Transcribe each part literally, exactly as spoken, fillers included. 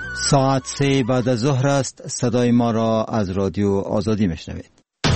ساعت سه بعد از ظهر است. صدای ما را از رادیو آزادی میشنوید.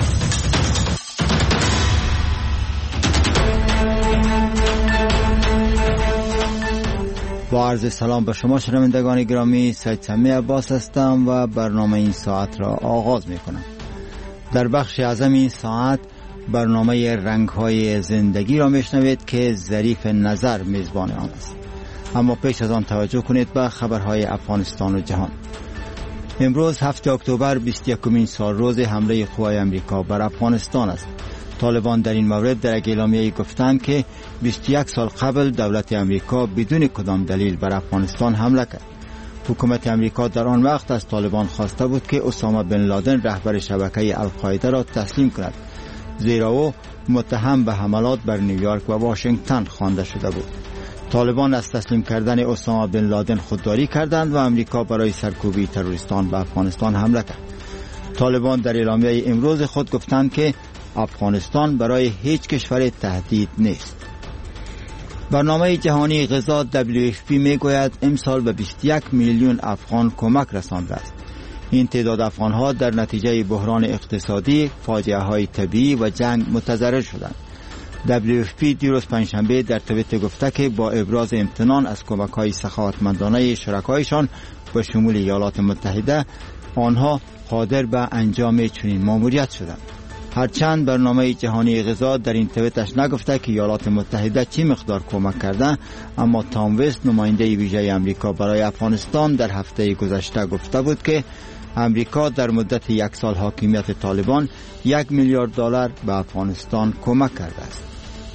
با عرض سلام به شما شنوندگان گرامی، سید سمی عباس هستم و برنامه این ساعت را آغاز می کنم. در بخش اعظم این ساعت برنامه رنگ‌های زندگی را میشنوید که ظریف نظر میزبان آن است. اما پیش از آن توجه کنید به خبرهای افغانستان و جهان. امروز هفتم اکتبر بیست و یکمین سال روز حمله قوای امریکا بر افغانستان است. طالبان در این مورد در یک اعلامیه گفتند که بیست و یک سال قبل دولت امریکا بدون کدام دلیل بر افغانستان حمله کرد. حکومت امریکا در آن وقت از طالبان خواسته بود که اسامه بن لادن رهبر شبکه القاعده را تسلیم کند، زیرا او متهم به حملات بر نیویورک و واشنگتن خوانده شده بود. طالبان از تسلیم کردن اسامه بن لادن خودداری کردند و امریکا برای سرکوبی تروریستان به افغانستان حمله کرد. طالبان در اعلامیه امروز خود گفتند که افغانستان برای هیچ کشور تهدید نیست. برنامه جهانی غذا دبلیو اف پی میگوید امسال به بیست و یک میلیون افغان کمک رسانده است. این تعداد افغانها در نتیجه بحران اقتصادی، فاجعه های طبیعی و جنگ متضرر شدند. دبلیو اف پی دیروز پنجشنبه در توییتر گفته که با ابراز امتنان از کمک‌های سخاوتمندانه شرکایشان به شمول ایالات متحده، آنها قادر به انجام چنین مأموریت شدند. هرچند برنامه جهانی غذا در این توییتش نگفته که ایالات متحده چی مقدار کمک کرده، اما تام وست نماینده ویژه امریکا برای افغانستان در هفته گذشته گفته بود که امریکا در مدت یک سال حاکمیت طالبان یک میلیارد دلار به افغانستان کمک کرده است.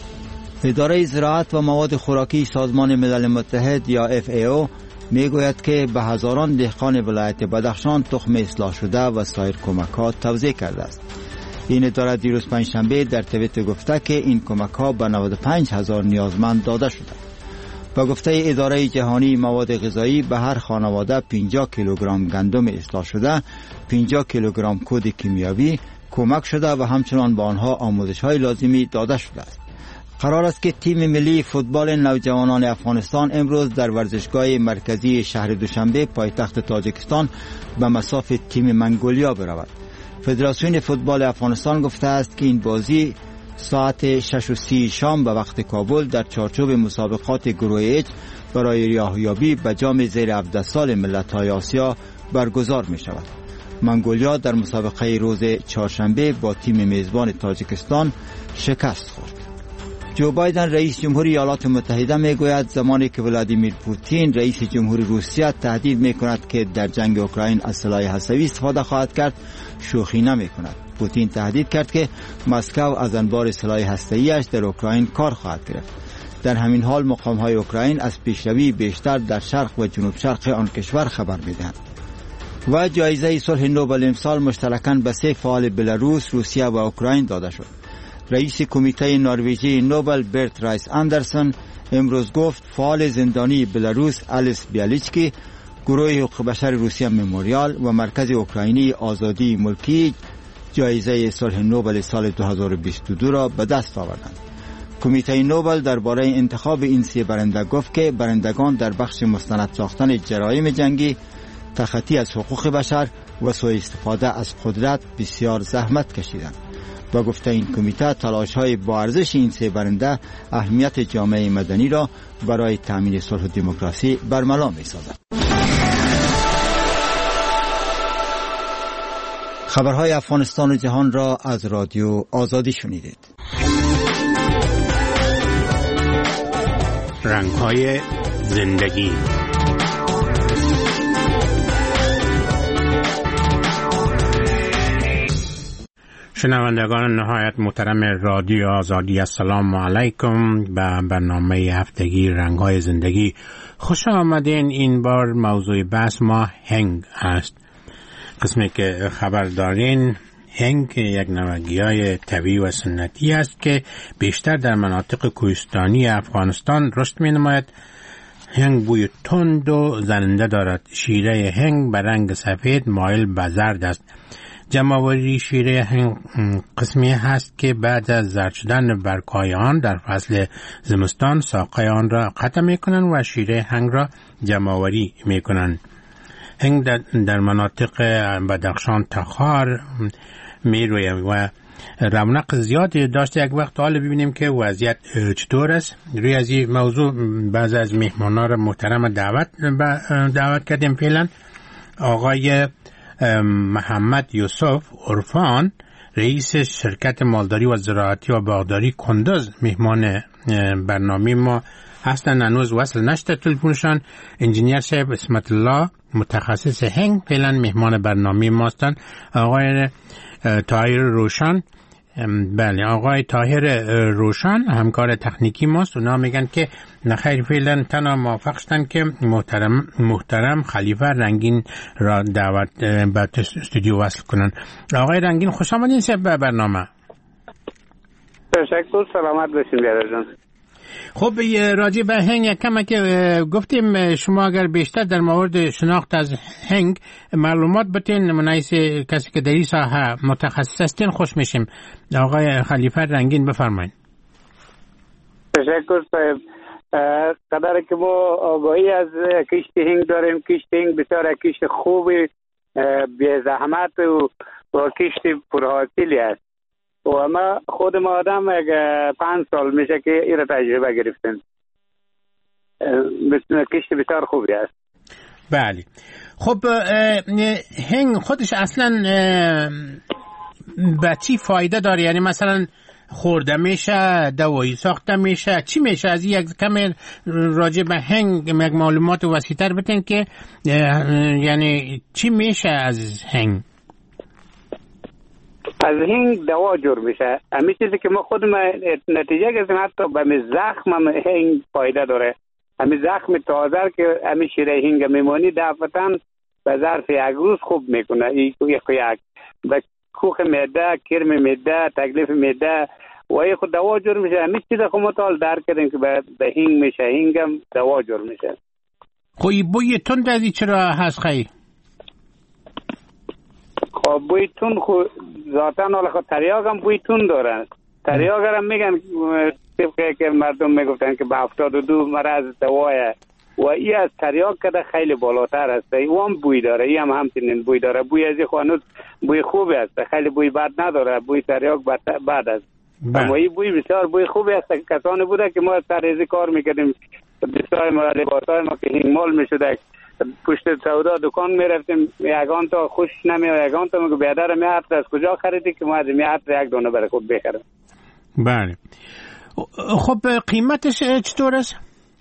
اداره زراعت و مواد خوراکی سازمان ملل متحد یا اف ای او میگوید که به هزاران دهقان ولایت بدخشان تخم اصلاح شده و سایر کمک‌ها توزیع کرده است. این اداره دیروز پنجشنبه در توییتر گفته که این کمک‌ها به نود و پنج هزار نیازمند داده شده. با گفته اداره جهانی مواد غذایی به هر خانواده پنجاه کیلوگرم گندم اصلاح شده، پنجاه کیلوگرم کود کیمیاوی کمک شده و همچنان به آنها آموزش‌های لازمی داده شده است. قرار است که تیم ملی فوتبال نوجوانان افغانستان امروز در ورزشگاه مرکزی شهر دوشنبه پایتخت تاجیکستان به مصاف تیم منگولیا برود. فدراسیون فوتبال افغانستان گفته است که این بازی ساعت شش و سی شام به وقت کابل در چارچوب مسابقات گروه اچ برای ریاضیابی به جام زیر هفده سال ملت‌های آسیا برگزار می شود. منگولیا در مسابقه روز چهارشنبه با تیم میزبان تاجیکستان شکست خورد. جو بایدن رئیس جمهوری ایالات متحده میگوید زمانی که ولادیمیر پوتین رئیس جمهوری روسیه تهدید میکند که در جنگ اوکراین از سلاح هسته‌ای استفاده خواهد کرد، شوخی نمیکند. پوتین تهدید کرد که مسکو از انبار سلاح هسته‌ایش در اوکراین کار خواهد گرفت. در همین حال مقام‌های اوکراین از پیشروی بیشتر در شرق و جنوب شرق آن کشور خبر میدهند. و جایزه صلح نوبل امسال مشترکاً به سه فعال بلاروس، روسیه و اوکراین داده شد. رئیس کمیته نروژی نوبل برت رایس اندرسون امروز گفت فعال زندانی بلاروس الیس بیالیچکی، گروه حقوق بشر روسیه مموریال و مرکز اوکراینی آزادی ملکی جایزه صلح نوبل سال دو هزار و بیست و دو را به دست آوردند. کمیته نوبل درباره انتخاب این سه برنده گفت که برندگان در بخش مستند ساختن جرایم جنگی، تخطی از حقوق بشر و سوء استفاده از قدرت بسیار زحمت کشیدند. با گفته این کمیته تلاش‌های با ارزش این سه برنده اهمیت جامعه مدنی را برای تامین صلح و دموکراسی برملا می‌سازد. خبرهای افغانستان و جهان را از رادیو آزادی شنیدید. رنگ‌های زندگی. شنوندگان نهایت محترم رادیو آزادی، السلام علیکم. به برنامه هفتگی رنگ‌های زندگی خوش آمدین. این بار موضوع بحث ما هنگ است. قسمی که خبر دارین، هنگ یک نوع گیاه طبیعی و سنتی است که بیشتر در مناطق کوهستانی افغانستان رشد می نماید. هنگ بوی تند و زننده دارد. شیره هنگ به رنگ سفید مایل به زرد است. جمع‌آوری شیره هنگ قسمی هست که بعد از زرد شدن برگ‌های آن در فصل زمستان ساقه آن را قطع می‌کنند و شیره هنگ را جمع‌آوری می‌کنند. هنگ در, در مناطق بدخشان تخار میرویه و رونق زیادی داشته. یک وقت حال ببینیم که وضعیت چطور است. روی از این موضوع بعض از مهمانان را محترم دعوت دعوت کردیم. فعلا آقای محمد یوسف عرفان، رئیس شرکت مالداری و زراعتی و باغداری کندز، مهمان برنامه ما هستن. هنوز وصل نشده تلفنشان. انجینیر صاحب اسمت الله، متخصص هنگ، فعلا مهمان برنامه ما هستن. آقای طاهر روشن، بله آقای طاهر روشن همکار تکنیکی ماست. اونا میگن که نخیر فعلا تنها موافق شدن که محترم محترم خلیفه رنگین را دعوت به استودیو وصل کنن. آقای رنگین خوش آمدین به برنامه. تشکر، سلامت باشین بیادر جان. خب راجع به هنگ یکم که گفتیم شما اگر بیشتر در مورد شناخت از هنگ معلومات بتین، منایس کسی که در این ساحه متخصص هستین خوش میشیم. آقای خلیفه رنگین بفرمایید. تشکر صاحب. قدر که ما آگاهی از کشت هنگ داریم، کشت هنگ بسیار کشت خوبی، بی زحمت و کشت پرحاصلی است. و ما خود ما آدم پنج سال میشه که این را تجربه گرفتیم. کشت بسیار خوبی است. بله. خب هنگ خودش اصلا به چی فایده داره؟ یعنی مثلا خورده میشه، دوایی ساخته میشه، چی میشه؟ از یک کم راجع به هنگ یک معلومات وسیع‌تر بتین که یعنی چی میشه از هنگ؟ از هنگ دوا جور میشه. همین چیزی که ما خود ما نتیجه گرفتیم، حتی به زخم هم هنگ فایده داره. همین زخم تازه که همین شیره هنگ میمونی دفعتاً به ظرف یک روز خوب میکنه. یک یک به کوخ معده، کرم معده، تکلیف معده و این خود دوا جور میشه. همین چیزی که ما تا درک کردیم که به هنگ میشه، هنگ هم دوا جور میشه. خوی بوی تند ازی چرا هست خیلی؟ خب بوی تون خو ذاتاً حالا خود تریاق هم بوی تون دارن. تریاق هم میگن طبقه که مردم میگفتن که به هفتاد و دو مرض دوایه و ای از تریاق کده خیلی بالاتر هست. ای هم بوی داره، ای هم همچنین بوی داره. بوی از خانوت بوی خوبی است، خیلی بوی بد نداره. بوی تریاق بد است، اما ای بوی بسیار بوی خوبی است. کسانی بوده که ما سرریزی کار میکردیم، دستای ما لباسای ما که هنگمال میشده پشت سودا دکان میرفتیم، یگان تا خوش نمیاد، یگان تا میگو بیادر می عطر از کجا خریدی که ما از می عطر یک دونه برای خود بخرم. بله. خب قیمتش چطور است؟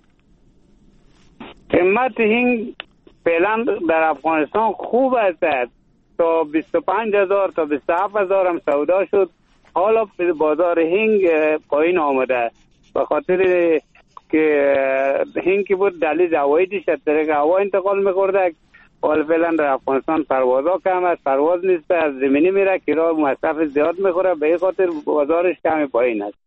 قیمت هنگ فعلا در افغانستان خوب است، تا بیست و پنج هزار تا بیست و هفت هزار هم سودا شد. حالا بازار هنگ پایین آمده به خاطر که هنگی بود دلیل هواییش از طریق هوا انتقال می‌کرده. حالا فعلا در افغانستان پروازها کم است، پرواز نیست، از زمینی میره که راه مصرف زیاد میخوره، به این خاطر بازارش کم پایین است.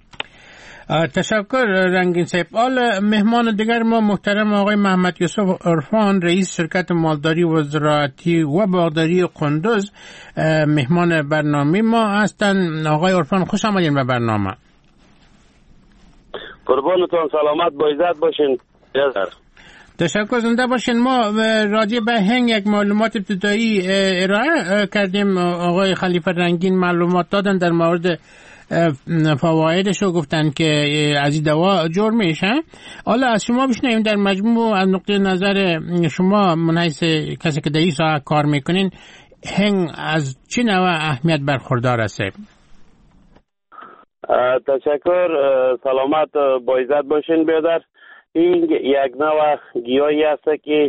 تشکر رنگین صاحب. حال مهمان دیگر ما محترم آقای محمد یوسف عرفان، رئیس شرکت مالداری و زراعتی و باغداری کندز، مهمان برنامه ما هستند. آقای عرفان خوش آمدین به برنامه. قربانتون، سلامت با عزت باشین. تشکر، زنده باشین. ما راجع به هنگ یک معلومات ابتدایی ارائه کردیم. آقای خلیفه رنگین معلومات دادن در مورد فوایدش و گفتن که از این دوا جور میشه. حالا از شما بشنویم در مجموع از نقطه نظر شما من حیث کسی که در این ساحه کار میکنین، هنگ از چه نوع اهمیت برخوردار است؟ تشکر، سلامت با عزت باشین بیادر. این یک نوع گیاهی است که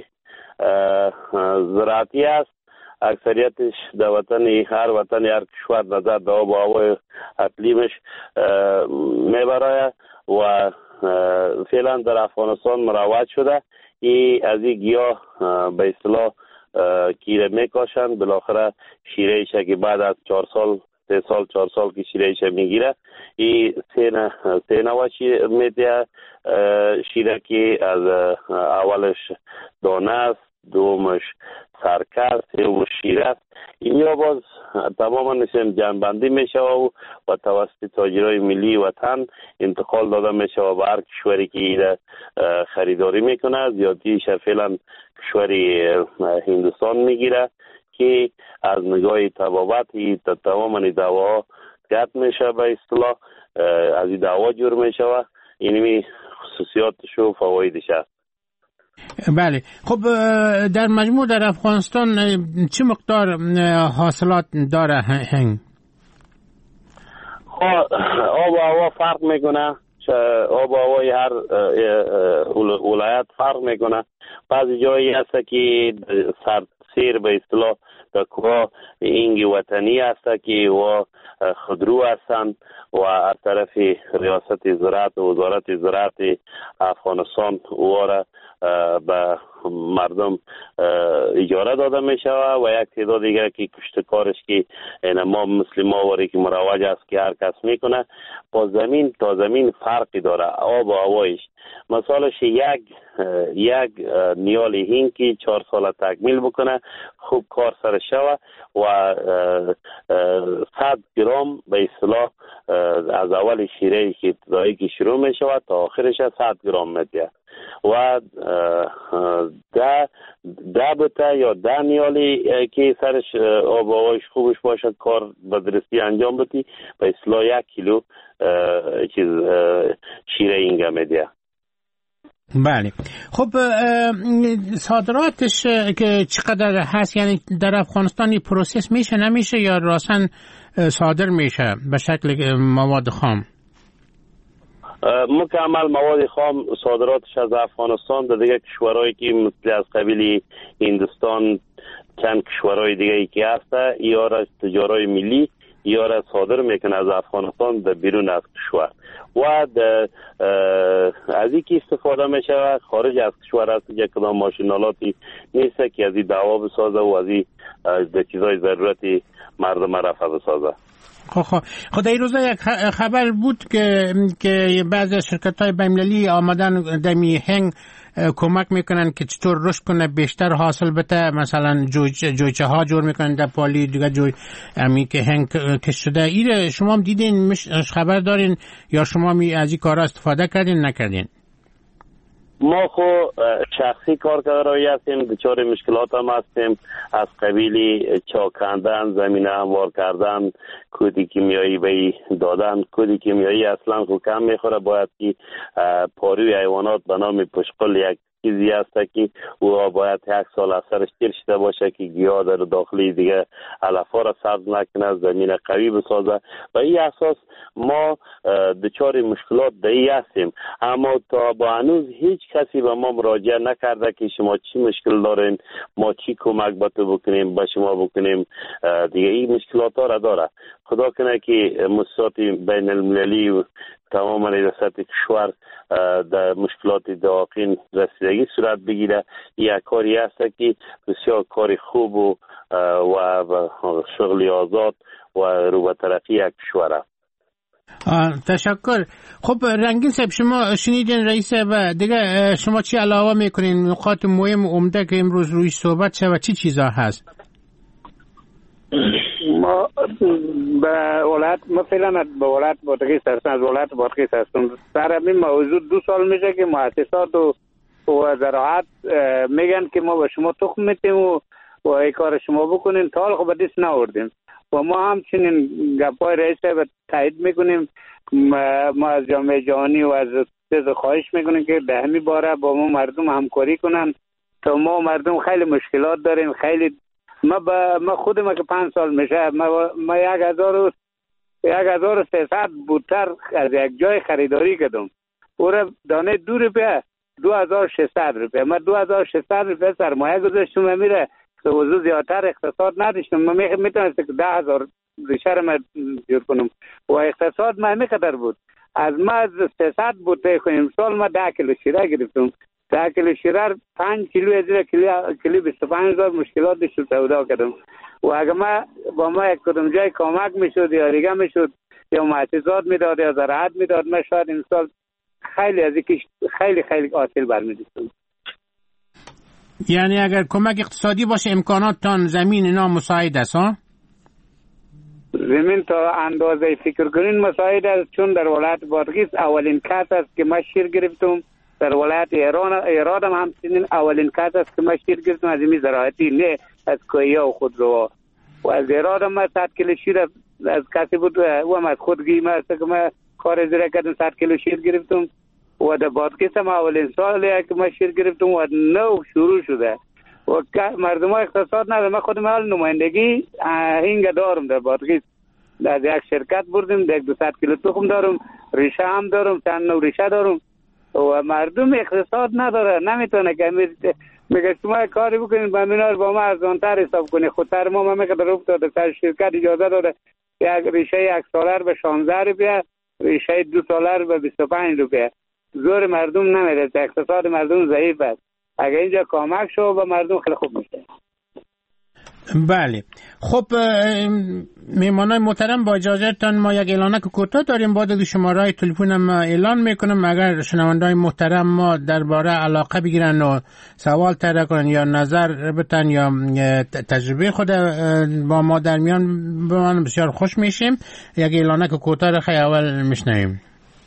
زراعتی است. اکثریتش در وطن هر وطن هر کشور نظر به آب و هوای اقلیمش میبره و فعلا در افغانستان مروج شده. این از این گیاه به اصطلاح کیره میکاشن، بالاخره شیره ایشه که بعد از چهار سال سه سال چهار سال که شیره ایشه میگیره. این سه سه نوع میده. شیره که از اولش دانه است، دومش سرکر، سومش شیر است. اینیا باز تماما نشون جنبندی میشه و و توسط تاجرای ملی وطن انتقال داده میشه و به هر کشوری که ایره خریداری میکنه. زیادیش فعلا کشوری هندوستان میگیره که از نگاه طبابت تماما دوا قطع میشه، به اصطلاح از این دوا جور میشه و اینمی خصوصیاتش و فوایدش است. بله. خب در مجموع در افغانستان چه مقدار حاصلات داره هنگ؟ خب آب و هوا فرق میکنه، آب و هوای هر ولایت فرق میکنه. بعضی جایی هست که سیر به اصطلاح در کوه اینگی وطنی هست که و خودرو هستند و از طرف ریاست زراعت و وزارت زراعت افغانستان واره به مردم اجاره داده می شود و یک تعداد دیگر که کشتکارش که ما مثل ما واری که مروج است که هر کس میکنه. با زمین تا زمین فرقی داره آب و هوایش. مثالش یک یک نیال هینکی چهار سال تکمیل بکنه خوب کار سر شوه و صد گرم به اصطلاح از اول شیره که ابتدایی که شروع می شود تا آخرش صد گرم میده و ده ده بته یا ده نیالی که سرش آب و هوایش خوبش باشد کار به درستی انجام بدی به اصطلاح یک کیلو چیز شیره اینگه میده. بله. خب صادراتش که چقدر هست؟ یعنی در افغانستان این پروسس میشه نمیشه یا راسن صادر میشه به شکل مواد خام؟ مکمل مواد خام صادراتش از افغانستان در دیگه کشورهایی که مثل از قبیل هندوستان چند کشورهای دیگه ای که هسته یا را تجارای ملی یا را صادر میکنه از افغانستان در بیرون از کشور و از این که استفاده میشه خارج از کشور هست یک کدام ماشینالاتی نیست که از این دوا بسازه و از این چیزای ضرورتی مردم رفع بسازه. خب خب خب این روزا یک خبر بود که که بعضی شرکت‌های بین‌المللی آمدن دمی هنگ کمک میکنن که چطور رشد کنه بیشتر حاصل بده، مثلا جوجه جوجه ها جور میکنن در پالی دیگه جوی امی که هنگ کش شده. این شما هم دیدین خبر دارین یا شما می از این کارا استفاده کردین نکردین؟ ما خو شخصی کارگرایی هستیم، دچار مشکلات هم هستیم از قبیل چاکندن، زمینه هموار کردن، کودی کیمیایی به دادن. کودی کیمیایی اصلا خو کم میخوره، باید که پاروی حیوانات به نام پشقل یک چیزی هست که او باید یک سال اثرش تیر شده باشه که گیاه در داخلی دیگه علفا را سبز نکنه، زمین قوی بسازه. و این اساس ما دچار مشکلات دایی هستیم، اما تا با هنوز هیچ کسی به ما مراجعه نکرده که شما چی مشکل دارین، ما چی کمک به تو بکنیم، به شما بکنیم. دیگه این مشکلات ها را داره. خدا کنه که مؤسسات بین المللی و تمام ریاست کشور در مشکلات داقین رسیدگی صورت بگیره. یک کاری هست که بسیار کاری خوب و و شغلی آزاد و رو به ترقی یک کشور است. تشکر. خب رنگین صاحب، شما شنیدین رئیس و دیگه شما چی علاوه میکنین؟ نقاط مهم عمده که امروز روی صحبت شد چی چیزا هست؟ ما به ولایت ما فعلا به ولایت بادغیس هستم، از ولایت بادغیس هستم. در همین موضوع دو سال میشه که مؤسسات و و زراعت میگن که ما به شما تخم میتیم و و این کار شما بکنین، تا حال خب دست ناوردیم و ما همچنین گپای رئیس به تایید میکنیم. ما از جامعه جهانی و از چیز خواهش میکنیم که به همین باره با ما مردم همکاری کنن تا ما مردم خیلی مشکلات داریم. خیلی ما با ما خودم که پنج سال میشه ما ما یک هزار و یک هزار و سیصد بوتر از یک جای خریداری کردم، او را دانه دو روپیه دو هزار و ششصد روپیه. ما دو هزار و ششصد روپیه سرمایه گذاشتم، میره که وضو زیادتر اقتصاد نداشتم. ما میتونست که ده هزار ریشه ما جور کنم و اقتصاد ما میقدر بود. از ما از سیصد بوته کنیم سال ما ده کیلو شیره گرفتم. ده کیلو شیره پنج کیلو از کیلو کیلو بیست و پنج هزار مشکلاتش رو سودا کردم. و اگه ما با ما یک کدوم جای کمک میشد یا دیگه میشد یا مؤسسات میداد یا زراعت میداد، ما شاید این سال خیلی از اینکه خیلی خیلی حاصل برمی‌داشتم. یعنی اگر کمک اقتصادی باشه امکاناتتان زمین اینا مساعد است ها؟ زمین تا اندازه فکر کنین مساعد است، چون در ولایت بادغیس اولین کس است که من شیر گرفتم. در ولایت ایران ایران هم همچنین اولین کس است که من شیر گرفتم از زمین زراعتی، نه از کویا و خودرو. و از ایران هم من صد کیلو شیر از, از کسی بود و هم از خودگی من است که من کار زیرا کردم صد کیلو شیر گرفتم. و در بادغیس هم اولین سالی که من شیر گرفتم و نو شروع شده و مردم ها اقتصاد نداره. من خودم حال نمایندگی هنگ دارم در بادغیس، در یک شرکت بردیم، در دو ست کیلو تخم دارم، ریشه هم دارم، چند نوع ریشه دارم و مردم اقتصاد نداره، نمیتونه که میگه شما کاری بکنید با مینار با ما ارزانتر حساب کنید. خودتر ما من میگه در افتاده سر شرکت اجازه داده یک ریشه یک سالر به شانزده روپیه، ریشه دو سالر به بیست و پنج روپیه. زور مردم نمیره، اقتصاد مردم ضعیف است. اگر اینجا کمک شو به مردم خیلی خوب میشه. بله خب میمانای محترم با اجازهتان ما یک اعلانک کوتاه داریم، بعد از شماره تلفنم اعلان میکنم. اگر شنوندگان محترم ما درباره علاقه بگیرن و سوال طرح کنن یا نظر بتن یا تجربه خود با ما در میان بمانم بسیار خوش میشیم. یک اعلانک کوتاه را خیلی اول میشنویم.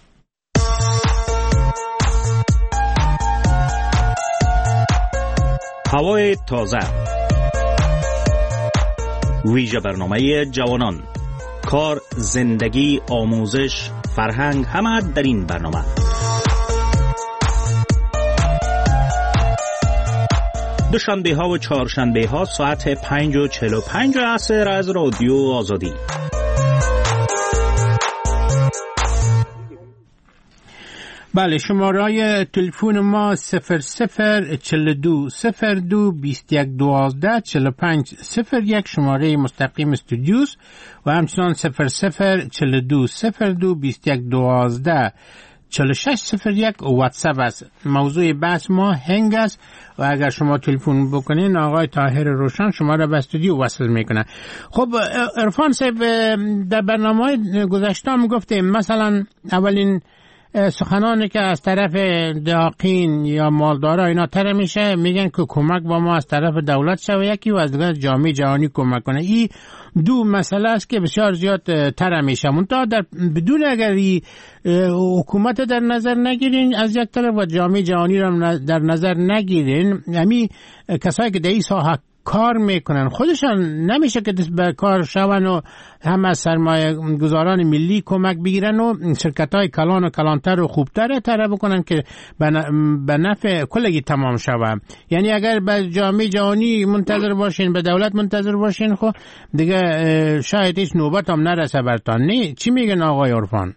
هوای تازه، ویژه برنامه جوانان، کار، زندگی، آموزش، فرهنگ، همه در این برنامه. دوشنبه ها و چهارشنبه ها ساعت پنج و چهل و پنج عصر از رادیو آزادی. بله شماره تلفن ما صفر صفر چهل و دو صفر دو بیست و یک دوازده چهل و پنج صفر یک شماره مستقیم استودیوس و همچنان صفر صفر چهل و دو صفر دو بیست و یک دوازده چهل و شش صفر یک واتساپ است. موضوع بحث ما هنگ است و اگر شما تلفن بکنین آقای طاهر روشن شما را به استودیو وصل میکنه. خب عرفان صاحب در برنامه گذشته هم گفتیم مثلا اولین سخنانی که از طرف داقین یا مالدارا اینا تر میشه میگن که کمک با ما از طرف دولت شوه یکی و از دیگر جامعه جهانی کمک کنه. این دو مسئله است که بسیار زیاد تر میشه، منتها در بدون اگر حکومت در نظر نگیرین از یک طرف و جامعه جهانی را در نظر نگیرین، همین کسایی که در این ساحه کار میکنن خودشان نمیشه که به کار شون و هم از سرمایه گذاران ملی کمک بگیرن و شرکت های کلان و کلانتر و خوبتر تره بکنن که به نفع کلگی تمام شود. یعنی اگر به جامعه جهانی منتظر باشین، به دولت منتظر باشین، خب دیگه شاید هیچ نوبت هم نرسه برتان. نه چی میگن آقای عرفان؟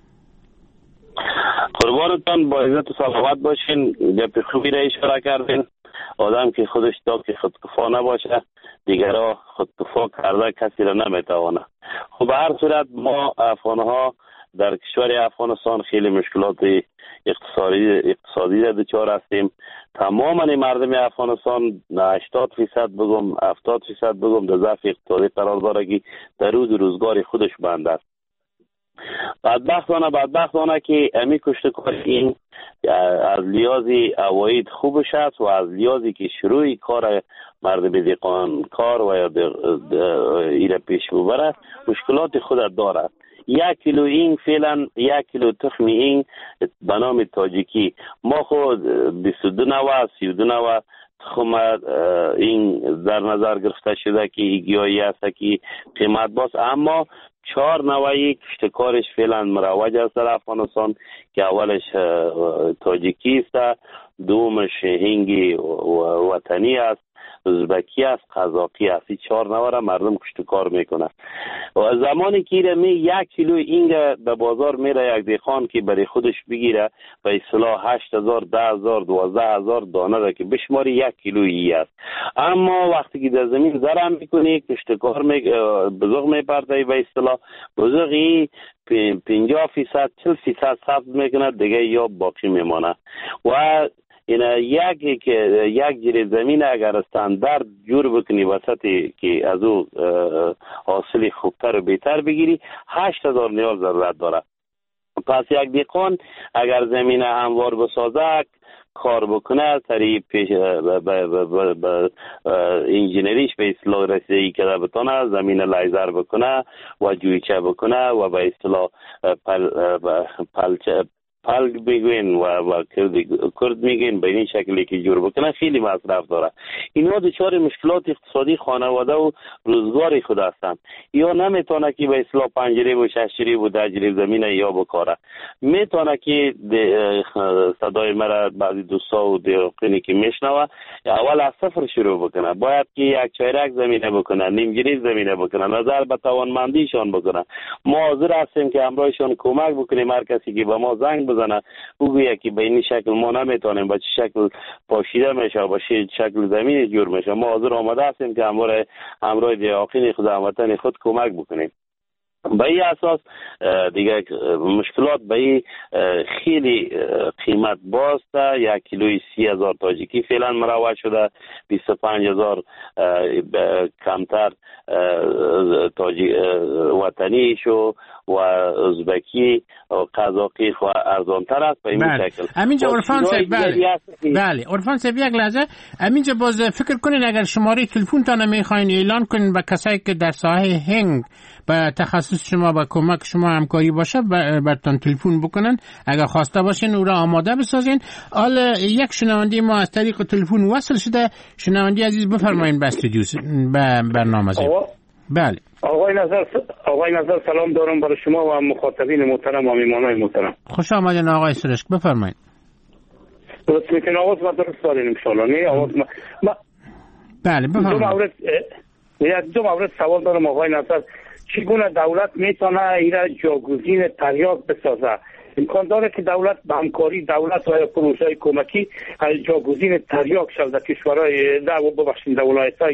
قربانتان با عزت و سلامت باشین. گپ خوبی را اشاره کردین. آدم که خودش تا که خودکفا نباشه دیگرها خودکفا کرده کسی را نمیتوانه. خب به هر صورت ما افغانها در کشور افغانستان خیلی مشکلات اقتصادی اقتصادی را دچار هستیم. تماما مردم افغانستان هشتاد فیصد بگم هفتاد فیصد بگم در ضعف اقتصادی قرار داره که در روز روزگار خودش بند است. بدبختانه بدبختانه که امی کشتکار این از لیازی اواید خوبش است و از لیازی که شروعی کار مردم دیقان کار و یا ایره پیش ببره مشکلات خود دارد. یک کیلو این فعلا یک کیلو تخم این به نام تاجیکی ما خود بیست و دو نوع سی و دو نوع تخم این در نظر گرفته شده که گیاهی است که قیمت باز، اما چهار نوعی کشتکارش فعلا مروج است در افغانستان که اولش تاجیکی است، دومش هنگی وطنی است، ازبکی است، قزاقی است. این چهار نوع را مردم کشتکار میکنه و زمانی که می یک کیلو اینگه به بازار میره یک دیخان که برای خودش بگیره به اصطلاح هشت هزار ده هزار دوازده هزار دانه را که بشماری یک کیلو ای است. اما وقتی که در زمین زرم میکنی کشتکار می بزرگ میپرده به اصطلاح بزرگی پنجاه فیصد چل فیصد ثبت میکنه دیگه یا باقی میمانه و این یکی که یک جری زمین اگر استاندارد جور بکنی وسطی که از او حاصل خوبتر و بهتر بگیری هشت هزار نیاز ضرورت داره. پس یک دیقان اگر زمین هموار بسازه کار بکنه سری پیش انجینریش به اصطلاح رسیدگی کرده بتونه زمین لیزر بکنه و جویچه بکنه و به اصطلاح پل پلچه پلگ میگوین و, و کرد, کرد میگوین به این شکلی که جور بکنه خیلی مصرف داره. اینها دچار مشکلات اقتصادی خانواده و روزگاری خود هستند. یا نمیتونه که به اصطلاح پنجره و ششری و دجری زمین یا بکاره. میتونه که صدای مرا بعضی دوستا و دیقینی که میشنوه اول از صفر شروع بکنه. باید که یک چایرک زمینه بکنه، نیمگیری زمینه بکنه، نظر به توانمندیشان بکنه. ما حاضر هستیم که همراهشان کمک بکنیم. هر کسی که به ما زنگ بزنه بگویه که به این شکل ما نمیتونیم، به چه شکل پاشیده میشه، به چه شکل زمین جور میشه. ما حاضر آمده هستیم که همراه همراه دیاقین خود هموطن خود کمک بکنیم. به این اساس دیگه مشکلات به این خیلی قیمت باسته. یک کیلوی سی هزار تاجیکی فعلا مروج شده، بیست و پنج هزار کمتر تاجی وطنی شو و ازبکی و قزاقی خو ارزانتر است. به این شکل همینجا عرفان صاحب بله بله عرفان صاحب یک لحظه همینجا باز فکر کنین اگر شماره تلفن تان میخواین اعلان کنین به کسایی که در ساحه هنگ به تخصص شما و کمک شما همکاری باشه برتان تلفن بکنن. اگر خواسته باشین او را آماده بسازین. حالا یک شنونده ما از طریق تلفن وصل شده. شنونده عزیز بفرمایید به استودیو به برنامه زیب. بله آقای نظر آقای نظر سلام دارم برای شما و مخاطبین محترم و میهمانان محترم. خوش آمدین آقای سرشک، بفرمایید. درست میکنه آواز ما درست دارین ان شاء الله. نه آواز ما, ما... بله بفرمایید. دو مورد یک دو مورد سوال دارم آقای نظر. چگونه دولت میتونه ایرا جاگزین تریاک بسازه؟ امکان داره که دولت به همکاری دولت و پروژه کمکی جاگزین تریاک شود در کشورهای دو ببخشید در ولایت‌های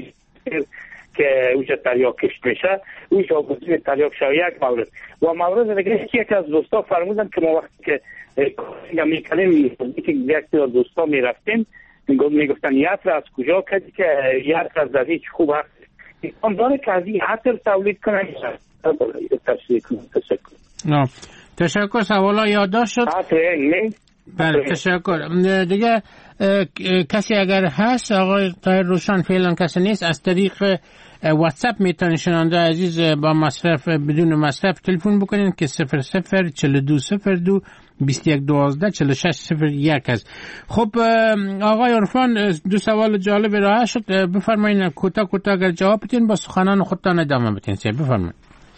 که اوجه تریاک کشت میشه او جاگزین تریاک شود؟ یک مورد. و مورد دیگه یکی از دوستا فرمودن که ما وقتی که کاری میکنیم که یک دوستا میرفتیم میگفتن یاتر از کجا کردی که یاتر از زدی خوب هست امکان داره که از این حتر تولید کنه؟ تشکر نه تشکر. سوالا یادداشت شد. بله تشکر. دیگه کسی اگر هست آقای طاهر روشن فعلا کسی نیست از طریق واتساپ میتونن شنونده عزیز با مصرف بدون مصرف تلفن بکنین که صفر صفر چهل و دو صفر دو بیست و یک دوازده چهل و شش صفر یک است. خب آقای عرفان دو سوال جالب راه شد. بفرمایید کوتاه کوتاه اگر جواب بدین با سخنان خودتان ادامه بدین. بفرمایید.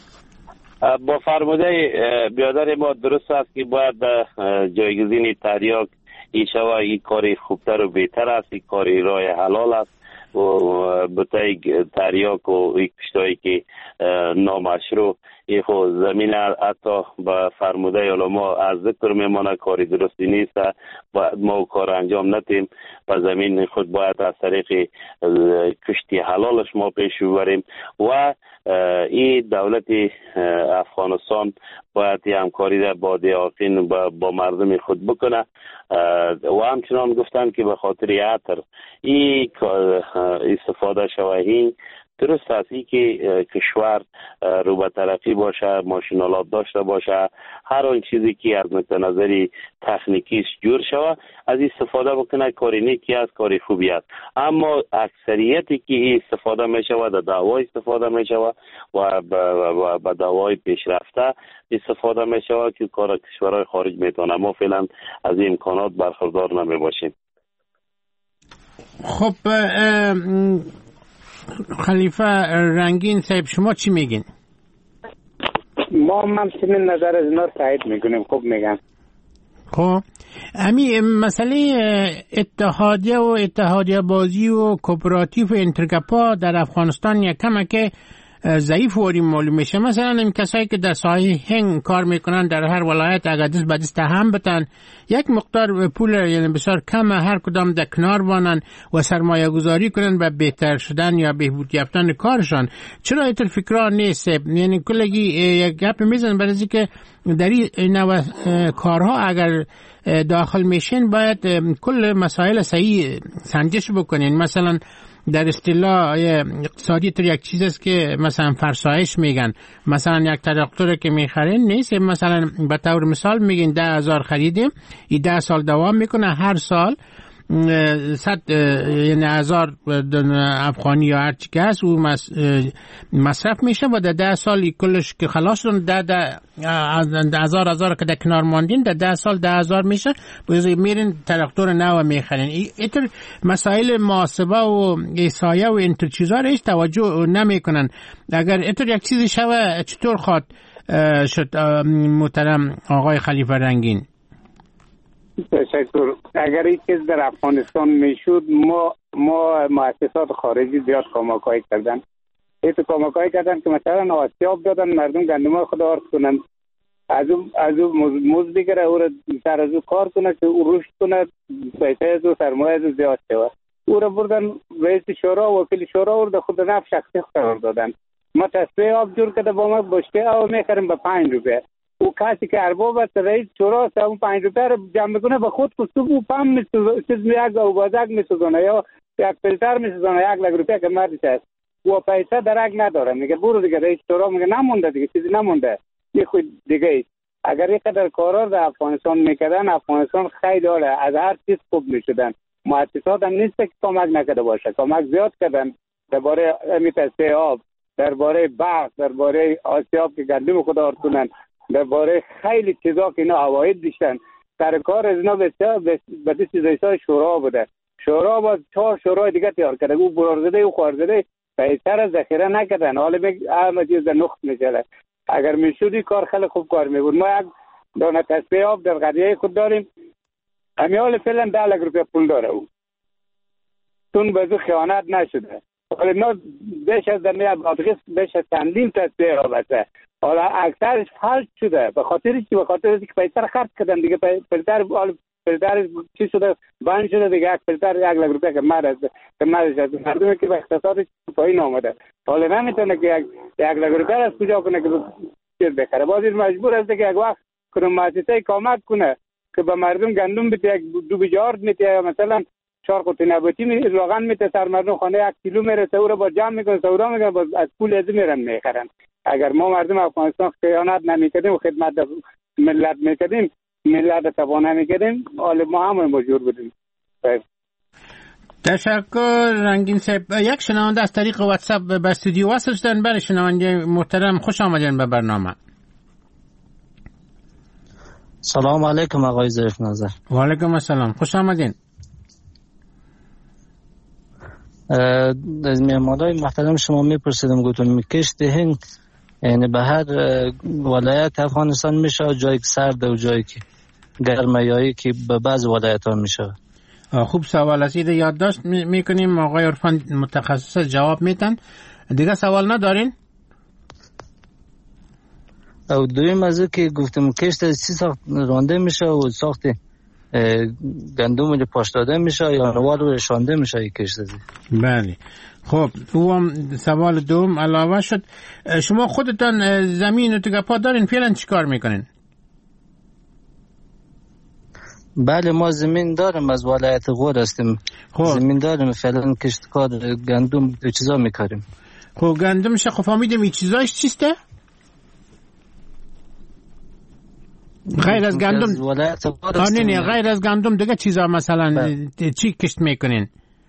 با فرموده بیادر ما درست است که باید جایگزین تریاک این شوه این کاری خوبتر و بهتر است. این کاری راه حلال است و بتای تریاک و این کشتایی که نامشروع این خود زمین حتی با فرموده علما از ذکر میمانه کاری درستی نیست. باید ما کار انجام ندیم و زمین خود باید از طریق کشتی حلالش ما پیش ببریم و این دولت افغانستان باید همکاری با دیاقین با, با مردم خود بکنه و همچنان گفتن که به خاطر عطر این استفاده شوهین درست است. ای که کشور رو به ترقی باشه، ماشینالات داشته باشه، هر آن چیزی که از نقطه نظری تکنیکیش جور شوه از استفاده بکنه کاری نیکی است، کاری خوبی است. اما اکثریتی که استفاده می شود در دعوای استفاده می شود و به دعوای پیشرفته استفاده می شود که کار کشورهای خارج میتونه. ما فعلا از این امکانات برخوردار نمی باشیم. خب خلیفه رنگین صاحب شما چی میگین؟ ما همچنین نظر از اینا تایید میکنیم. خوب میگن. خب امی مسئله اتحادیه و اتحادیه بازی و کوپراتیو و انترکپا در افغانستان یک کمه که ضعیف واری معلوم میشه. مثلا این کسایی که در ساحه هنگ کار میکنن در هر ولایت اگر دست به دست هم بتن یک مقدار پول یعنی بسیار کم هر کدام در کنار بانن و سرمایه گذاری کنن به بهتر شدن یا بهبود یافتن کارشان. چرا اینطور فکرها نیست؟ یعنی کلگی یک گپ میزنن برای اینکه در این نوع کارها اگر داخل میشین باید کل مسائل صحیح سنجش بکنین. مثلا در اصطلاح اقتصادی تو یک چیز است که مثلا فرسایش میگن، مثلا یک تراکتور که میخرین نیست، مثلا به طور مثال میگین ده هزار خریدیم، این ده سال دوام میکنه، هر سال صد یعنی هزار افغانی یا هر چی که هست او مصرف میشه و در ده سال کلش که خلاص شدن ده ده هزار هزار که در کنار ماندین در ده سال ده هزار میشه، بایزی میرین تراکتور نو میخرین. اینطور مسائل محاسبه و ایسایه و اینطور چیزها رو هیچ توجه نمیکنن. اگر اینطور یک چیزی شوه چطور خواد شد محترم آقای خلیفه رنگین؟ تشکر. اگر این چیز در افغانستان میشد، ما ما مؤسسات خارجی زیاد کمک‌های کردن. این تو کمک‌های کردن که مثلا آسیاب دادن مردم گندم خود آرد کنن، از اون از اون موز بگیره او را سر از او کار کنه که او رشد کنه، پیسه از او سرمایه از او زیاد شود. او را بردن رئیس شورا و وکیل شورا ورده خود نفت شخصی قرار دادن. ما تصفیه آب جور کرده با ما بشته آب میخریم به پنج روپیه. او کسی که ارباب است رئیس شورا است، اون پنج روپیه رو جمع میکنه به خود کسب و پم میسوزونه، چیز یک او بازک میسوزونه یا یک فیلتر میسوزونه، یک لک روپیه که مردش است و پیسه درک نداره. میگه برو دیگه. رئیس شورا میگه نمونده دیگه، چیزی نمونده. یه خود دیگه اگر یک قدر کارا در افغانستان میکردن، افغانستان خیلی حاله از هر چیز خوب میشدن. مؤسسات هم نیست که کمک نکرده باشه، کمک زیاد کردن درباره تصفیه آب، درباره برق، درباره آسیاب که گندم خود آرد کنن، درباره خیلی چیزا که اینا عواید داشتن. سر کار از اینا بسیار به دست رئیسای شورا بوده. شورا با چهار شورای دیگه تیار کرده، او برارزده و خوارزده پیسه را ذخیره نکردن. حالا میگه همه چیز در نقط میشه. اگر میشودی کار خیلی خوب کار میبود. ما یک دانه تصفیه آب در قریه خود داریم، امیال فعلا ده لک روپیه پول داره او، چون به او خیانت نشده. حالا ما بیش از در میاد بادغیس بیش از چندین تصفیه آب هسته، حالا اکثرش فلج شده به خاطر چی؟ به خاطر اینکه پیسه را خرج کردن دیگه. فیلتر فیلتر چی شده؟ بند شده دیگه. یک فیلتر یک لک روپیه که مرد که مرد مردمی که به اقتصادش پایین آمده، حالا نمیتونه که یک یک لک روپیه از کجا کنه که چیز بخره. بازی مجبور است که یک وقت کنه مؤسسه کمک کنه که به مردم گندم بده، یک دو بجارد میته یا مثلا چهار قطعه نباتی می روغن میته سر مردم خانه یک کیلو میرسه، او رو با جمع میکنه سودا میکنه، باز از پول از میرن میخرن. اگر ما مردم افغانستان خیانت نمیکردیم و خدمت ملت میکردیم، ملت تبا نمیکردیم، حال ما هم مجبور بودیم. تشکر رنگین صاحب. یک شنونده از طریق واتساپ به استودیو وصل شدن. برای شنونده محترم خوش آمدین به برنامه. سلام علیکم آقای ظریف نظر. و علیکم السلام، خوش آمدین. از مهمانای محترم شما میپرسیدم، گفتم کشت هنگ یعنی به هر ولایت افغانستان میشه، جایی که سرد و جایی که گرمایی که به بعض ولایت ها میشه. خوب سوال است، ایده یادداشت میکنیم، آقای عرفان متخصص جواب میتن. دیگه سوال ندارین؟ او دویم از که گفتم کشت از چی ساخت رانده میشه و ساخت گندم رو پاش داده میشه یا نوار رو شانده میشه یک کشت ازی. بله. خب او هم سوال دوم علاوه شد. شما خودتان زمین و تگپا دارین، فعلا چی کار میکنین؟ بله ما زمین داریم، از ولایت غور هستیم. خب. زمین داریم، فعلا کشتکار گندم دو چیزا میکاریم. خب گندمش خب فهمیدم این چیزاش چیسته؟ غیر از گندم ولایت غور هستیم. نه نه غیر از گندم دیگه چیزا مثلا بله. چی کشت میکنین؟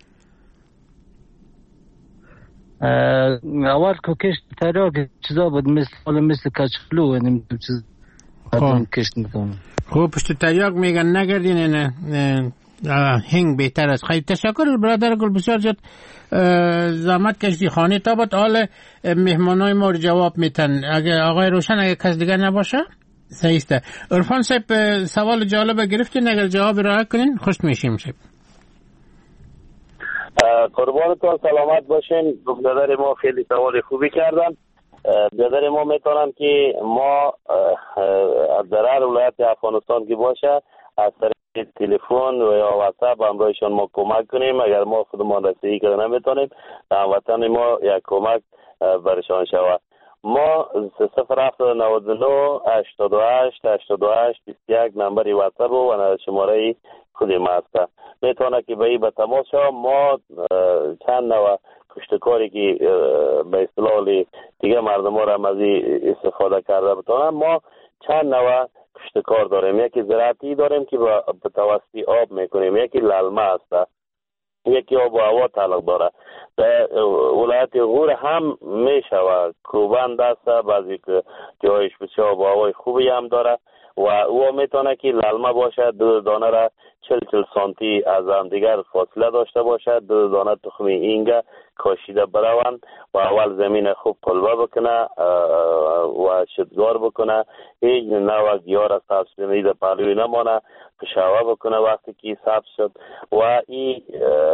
اول که کشت تریاک چیزا بود، مثل مثل کچلو یعنی چیز خب کشت میکنم. خب پشت تریاک میگن نگردین، نه هنگ بهتر است. خیلی تشکر برادر گل، بسیار زیاد زحمت کشیدی. خانه تابت حال مهمانای ما رو جواب میتن. اگه آقای روشن اگه کس دیگر نباشه صحیح است. عرفان صاحب سوال جالب گرفتین، اگر جواب راه کنین خوش میشیم. صاحب قربانتون سلامت باشین. برادر ما خیلی سوال خوبی کردن. برادر ما میتونم که ما در هر ولایت افغانستان که باشه از طریق تلفن و یا واتساپ همراهشان ما کمک کنیم. اگر ما خودمان رسیدگی کرده نمیتونیم، هموطن ما یک کمک برشان شود. ما صفر هفت نود و نه هشتاد و هشت هشتاد و هشت بیست و یک نمبر واتساپ و شماره خود ما است. میتونه که به این به تماس شود. ما چند نوع کشتکاری که به اصطلاح دیگه مردم ها را از استفاده کرده بتونن، ما چند نوع کشتکار داریم. یکی زراعتی داریم که به توسط آب میکنیم، یکی للمه است، یکی آب و هوا تعلق داره. در ولایت غور هم میشود کوبند است، بعضی که جایش بسیار آب و هوای خوبی هم داره و او میتونه که للمه باشد، دو دانه را چل چل سانتی از هم دیگر فاصله داشته باشد، دو دانه تخم اینگه کاشیده بروند و اول زمین خوب قلبه بکنه و شدگار بکنه، هیچ نوع گیاه را سبز در پهلوی نمانه، کشاوه بکنه وقتی که سبز شد و این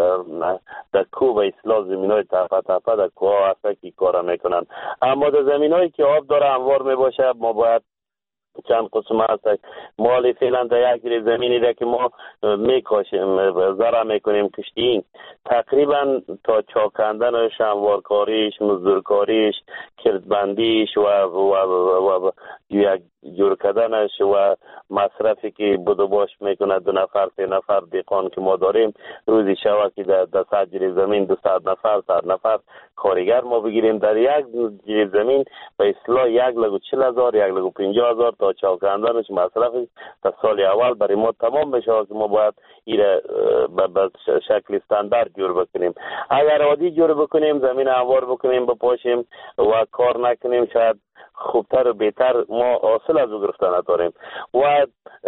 در کوه به اصلاح زمین های تپه تپه در کوه هست که کار میکنن. اما در زمین هایی که آب داره هموار میباشه، ما باید چند قسم هست. مالی فعلا در یک گریب زمینی ده که ما میکاشیم زرع میکنیم کشتی، تقریبا تا چاکندنش، هموارکاریش، مزدورکاریش، کردبندیش و, و, و, و یک جور کردنش و مصرفی که بدو باش میکنه دو نفر سه نفر دیقان که ما داریم، روزی شوه که در صد گریب زمین دو صد نفر صد نفر کارگر ما بگیریم. در یک گریب زمین به اصطلاح یک لگو چل هزار یک لگو پنجاه هزار تا چاکندنش مصرف تا سال اول برای ما تمام بشه که ما باید ایره به شکل استاندارد جور بکنیم. اگر عادی جور بکنیم، زمین هموار بکنیم، بپاشیم و کار نکنیم، شاید خوبتر و بهتر ما حاصل از او گرفتن نداریم. و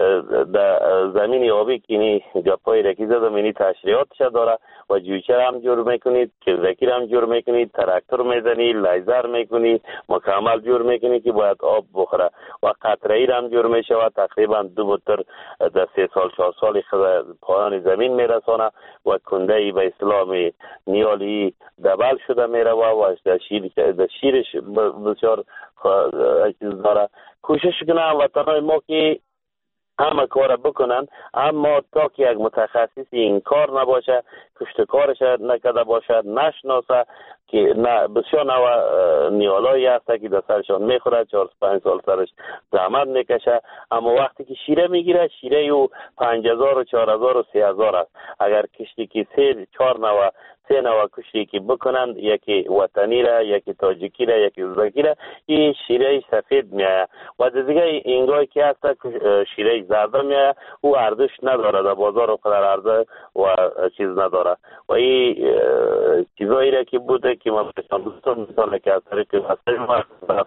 در زمین آبی که اینی گپای رکی زدم، اینی تشریعاتش داره و جویچر هم جور میکنید، کلزکیر هم جور میکنید، تراکتور میزنید، لیزر میکنید، مکمل جور میکنید که باید آب بخوره و قطره‌ای هم جور میشه و تقریبا دو بطر در سه سال چهار سال پایان زمین میرسانه و کنده ای به اسلامی نیالی دبل شده میره و در شیر در شیرش بسیار چیز داره. کوشش کنم وطنهای ما که همه کار بکنن، اما تا که یک متخصصی این کار نباشه، کشتکارش نکده باشد، نشناسه که نه بسیار نوع نیالایی هست که در سرشان میخوره، چهار پنج سال سرش زحمت میکشه، اما وقتی که شیره میگیره، شیره او پنج هزار و چهار هزار و سه هزار است. اگر کشتی که سه چهار نوع سه نوع کشتی که بکنند، یکی وطنی را، یکی تاجیکی را، یکی ازبکی را، این شیره سفید میایه و دیگه اینگاه که هست شیره زرده میایه، او ارزش نداره در بازار و قدر عرضه و چیز نداره و این چیزایی را که بوده که ما بسیار دوستان مثاله که از طریق وسیل ما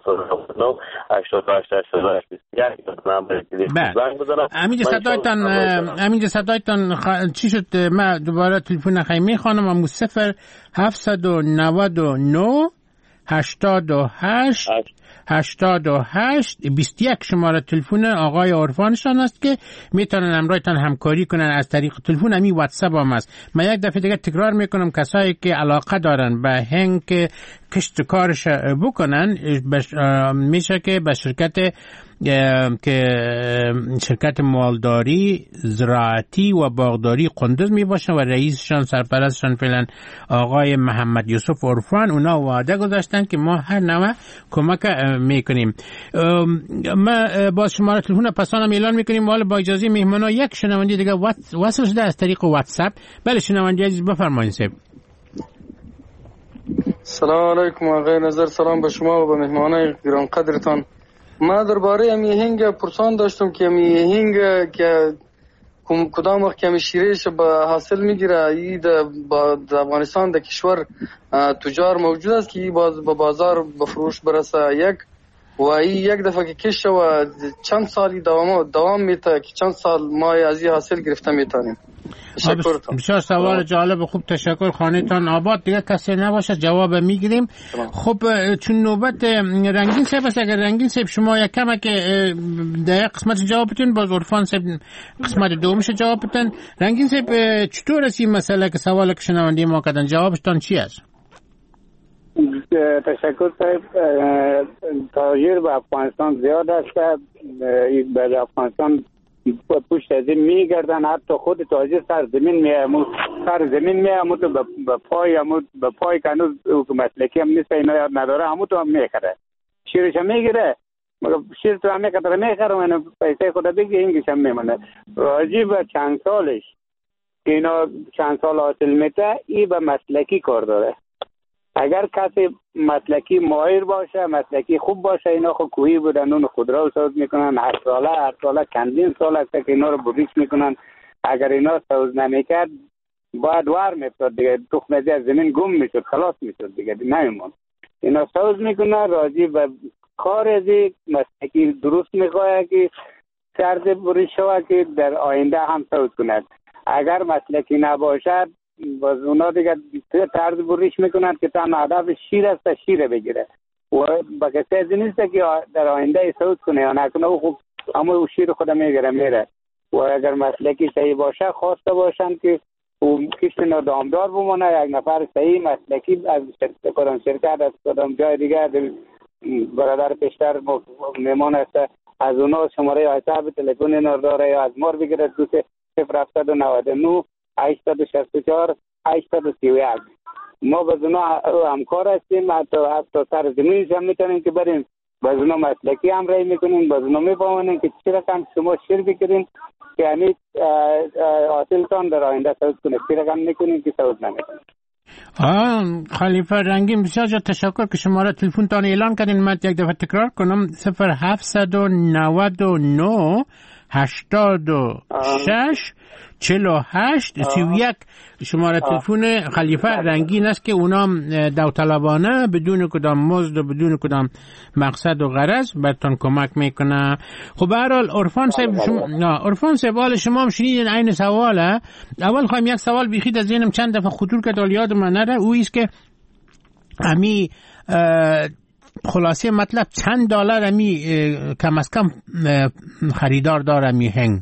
هشتاد و هشت هشتاد و هشت بیست و یک زنگ بزنم. امینجا صدایتان امینجا صدایتان چی شد؟ من دوباره تلفون نخواهی میخوانم. امو صفر هفتصد و نود و نه هشتاد و هشت هشتاد و هشت بیست و یک شماره تلفن آقای عرفانشان است که میتونن همراهتان همکاری کنن از طریق تلفن. همین واتساپ هم است. من یک دفعه دیگه تکرار میکنم، کسایی که علاقه دارن به هنگ کشت کارش بکنن، میشه که به شرکت که شرکت مالداری زراعتی و باغداری قندوز می باشن و رئیسشان سرپرستشان فعلا آقای محمد یوسف عرفان، اونا وعده گذاشتن که ما هر نوع کمک میکنیم. ما با شماره تلفن پسانم اعلان میکنیم. حالا با اجازه مهمانا یک شنونده دیگه وصل شده از طریق واتساپ. بله شنونده عزیز بفرمایید. سب سلام علیکم آقای نظر، سلام به شما و به مهمانای گران قدرتان. ما درباره امی هنگ پرسان داشتم که امی هنگ که کدام وقت که امی شیرهش به حاصل میگیره، ای با افغانستان در کشور تجار موجود است که ای باز به بازار به فروش برسه یک و ای یک دفعه که کشه و چند سالی دوام دوام میته که چند سال ما از این حاصل گرفته میتونیم. بسیار سوال جالب، خوب تشکر. خانه تان آباد، دیگه کسی نباشه جواب میگیریم. خب چون نوبت رنگین صاحب است، اگر رنگین صاحب شما یک کمک در قسمت جواب بتون، باز عرفان صاحب قسمت دومش جواب بتون. رنگین صاحب چطور است این مسئله که سوال که شنونده ما کردن، جوابشتان چی است؟ تشکر صاحب. تاجر به افغانستان زیاد است که به افغانستان پشت از این میگردن، حتی خود تاجر سر زمین میامود سر زمین میامود تو به پای امود به پای کنوز مسلکی هم نیست، اینا یاد نداره، همون تو هم میخره، شیرش هم میگیره، مگر شیر تو هم میخره میخره و پیسه خود بگی اینگیش هم میمونه. راجی به چند سالش که اینا چند سال حاصل میته، ای به مسلکی کار داره. اگر کسی مسلکی ماهر باشه، مسلکی خوب باشه، اینا خود کوهی بودن اون خودرو ساز میکنن، هر ساله هر ساله چندین سال است که اینا رو بریش میکنن. اگر اینا ساز نمیکرد باید وار میفتاد دیگه، تخم از زمین گم میشد، خلاص میشد دیگه، نمیمون. اینا ساز میکنن، راضی به کار ازی مسلکی درست میخواه که سرد بریش شود که در آینده هم ساز کند. اگر مسلکی نباشد باز اونا دیگه طرز بریش میکنن که تا هدف شیر است شیر بگیره و با کسی از نیست که در آینده سود کنه یا نکنه او خوب اما او شیر خود میگیره میره. و اگر مسلکی صحیح باشه خواسته باشن که او کشت دامدار بمونه، یک نفر صحیح مسلکی از کدام شرکت از کدام جای دیگه برادر پیشتر میمان است از اونا شماره حساب تلفن اینا داره یا از مار بگیره دو صفر هفتصد و نود و نه هشتصد و شصت و چهار هشتصد و سی و یک. ما با اونا همکار هستیم، حتی حتی سر زمینش هم میتونیم که بریم با اونا مسلکی هم رای میکنیم، با اونا میفهمونیم که چی رقم شما شیر بکرین که همین حاصلتان در آینده سود کنه، چی رقم میکنیم که سود نمیکنیم. آه خلیفه رنگین بسیار جا تشکر که شماره تلفن تان اعلان کردین. من یک دفعه تکرار کنم صفر هفتصد و نود و نه هشتاد و شش چهل و هشت سی و یک شماره تلفن خلیفه رنگین است که اونا داوطلبانه بدون کدام مزد و بدون کدام مقصد و غرض براتون کمک میکنه. خب به هر حال عرفان صاحب شما عرفان صاحب حال شما هم شنیدین عین سواله. اول خواهم یک سوال بیخید از ذهنم چند دفعه خطور کرد ولی یاد من نره، او است که امی خلاصه مطلب چند دلار امی کم از کم خریدار داره امی هنگ؟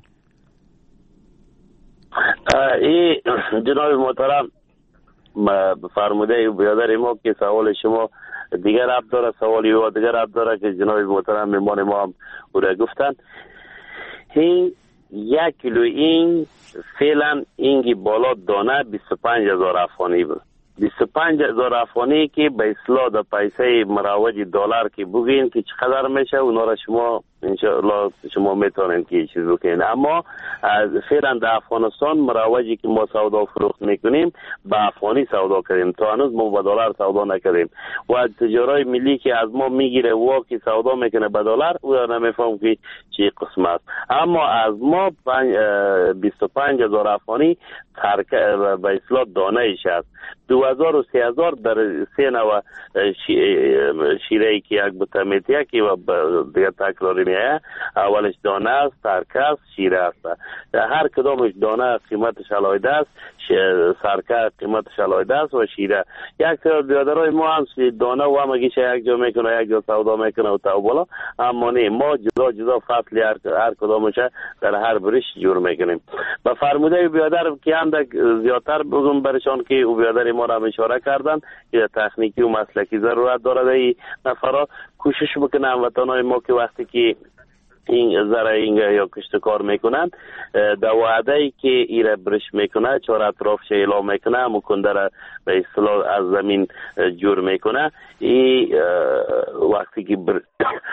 ای جناب محترم فرموده بیادر ما که سوال شما دیگر ربط داره، سوالی و دیگر ربط داره که جناب محترم میمان ما هم او را گفتن. این یک کیلو این فعلا اینگی بالا دانه بیست و پنج هزار افغانی بود. بیست و پنج هزار افغانی که به اصلاح در پیسه مروج دلار که بگین که چقدر میشه اونا را شما انشاءالله شما میتونین که چیز بکنین. اما فعلا در افغانستان مروجی که ما سودا فروخت میکنیم به افغانی سودا کردیم، تا هنوز ما به دلار سودا نکردیم. و تجارای ملی که از ما میگیره و که سودا میکنه به دلار او را نمیفهم که چی قسمت. اما از ما بیست و پنج هزار افغانی ترک به اصلاح دانه ایش است. دو هزار و سه هزار در سه نوع شیره ای که یک بطمیتیه که دیگه تکراری میه. اولش دانه است، ترکه است، شیره است. هر کدامش دانه قیمتش علایده است، سرکه قیمتش علایده است و شیره. یک سر بیادرهای ما هم دانه و هم اگیش یک جا میکنه یک جا سودا میکنه و تا بالا، اما نه ما جدا جدا فصلی هر, هر کدامش در هر بریش جور میکنیم. با فرموده بیادر که هم زیادتر بگم برشان که او بیادر ما را اشاره کردن که تکنیکی و مسلکی ضرورت داره این نفرا کوشش بکنن هموطنای ما که وقتی که این زرع اینگه یا کشت کار میکنن در وعده ای که ایره برش میکنه چهار اطرافش اعلام میکنه مکنده را به اصطلاح از زمین جور میکنه. این وقتی که بر...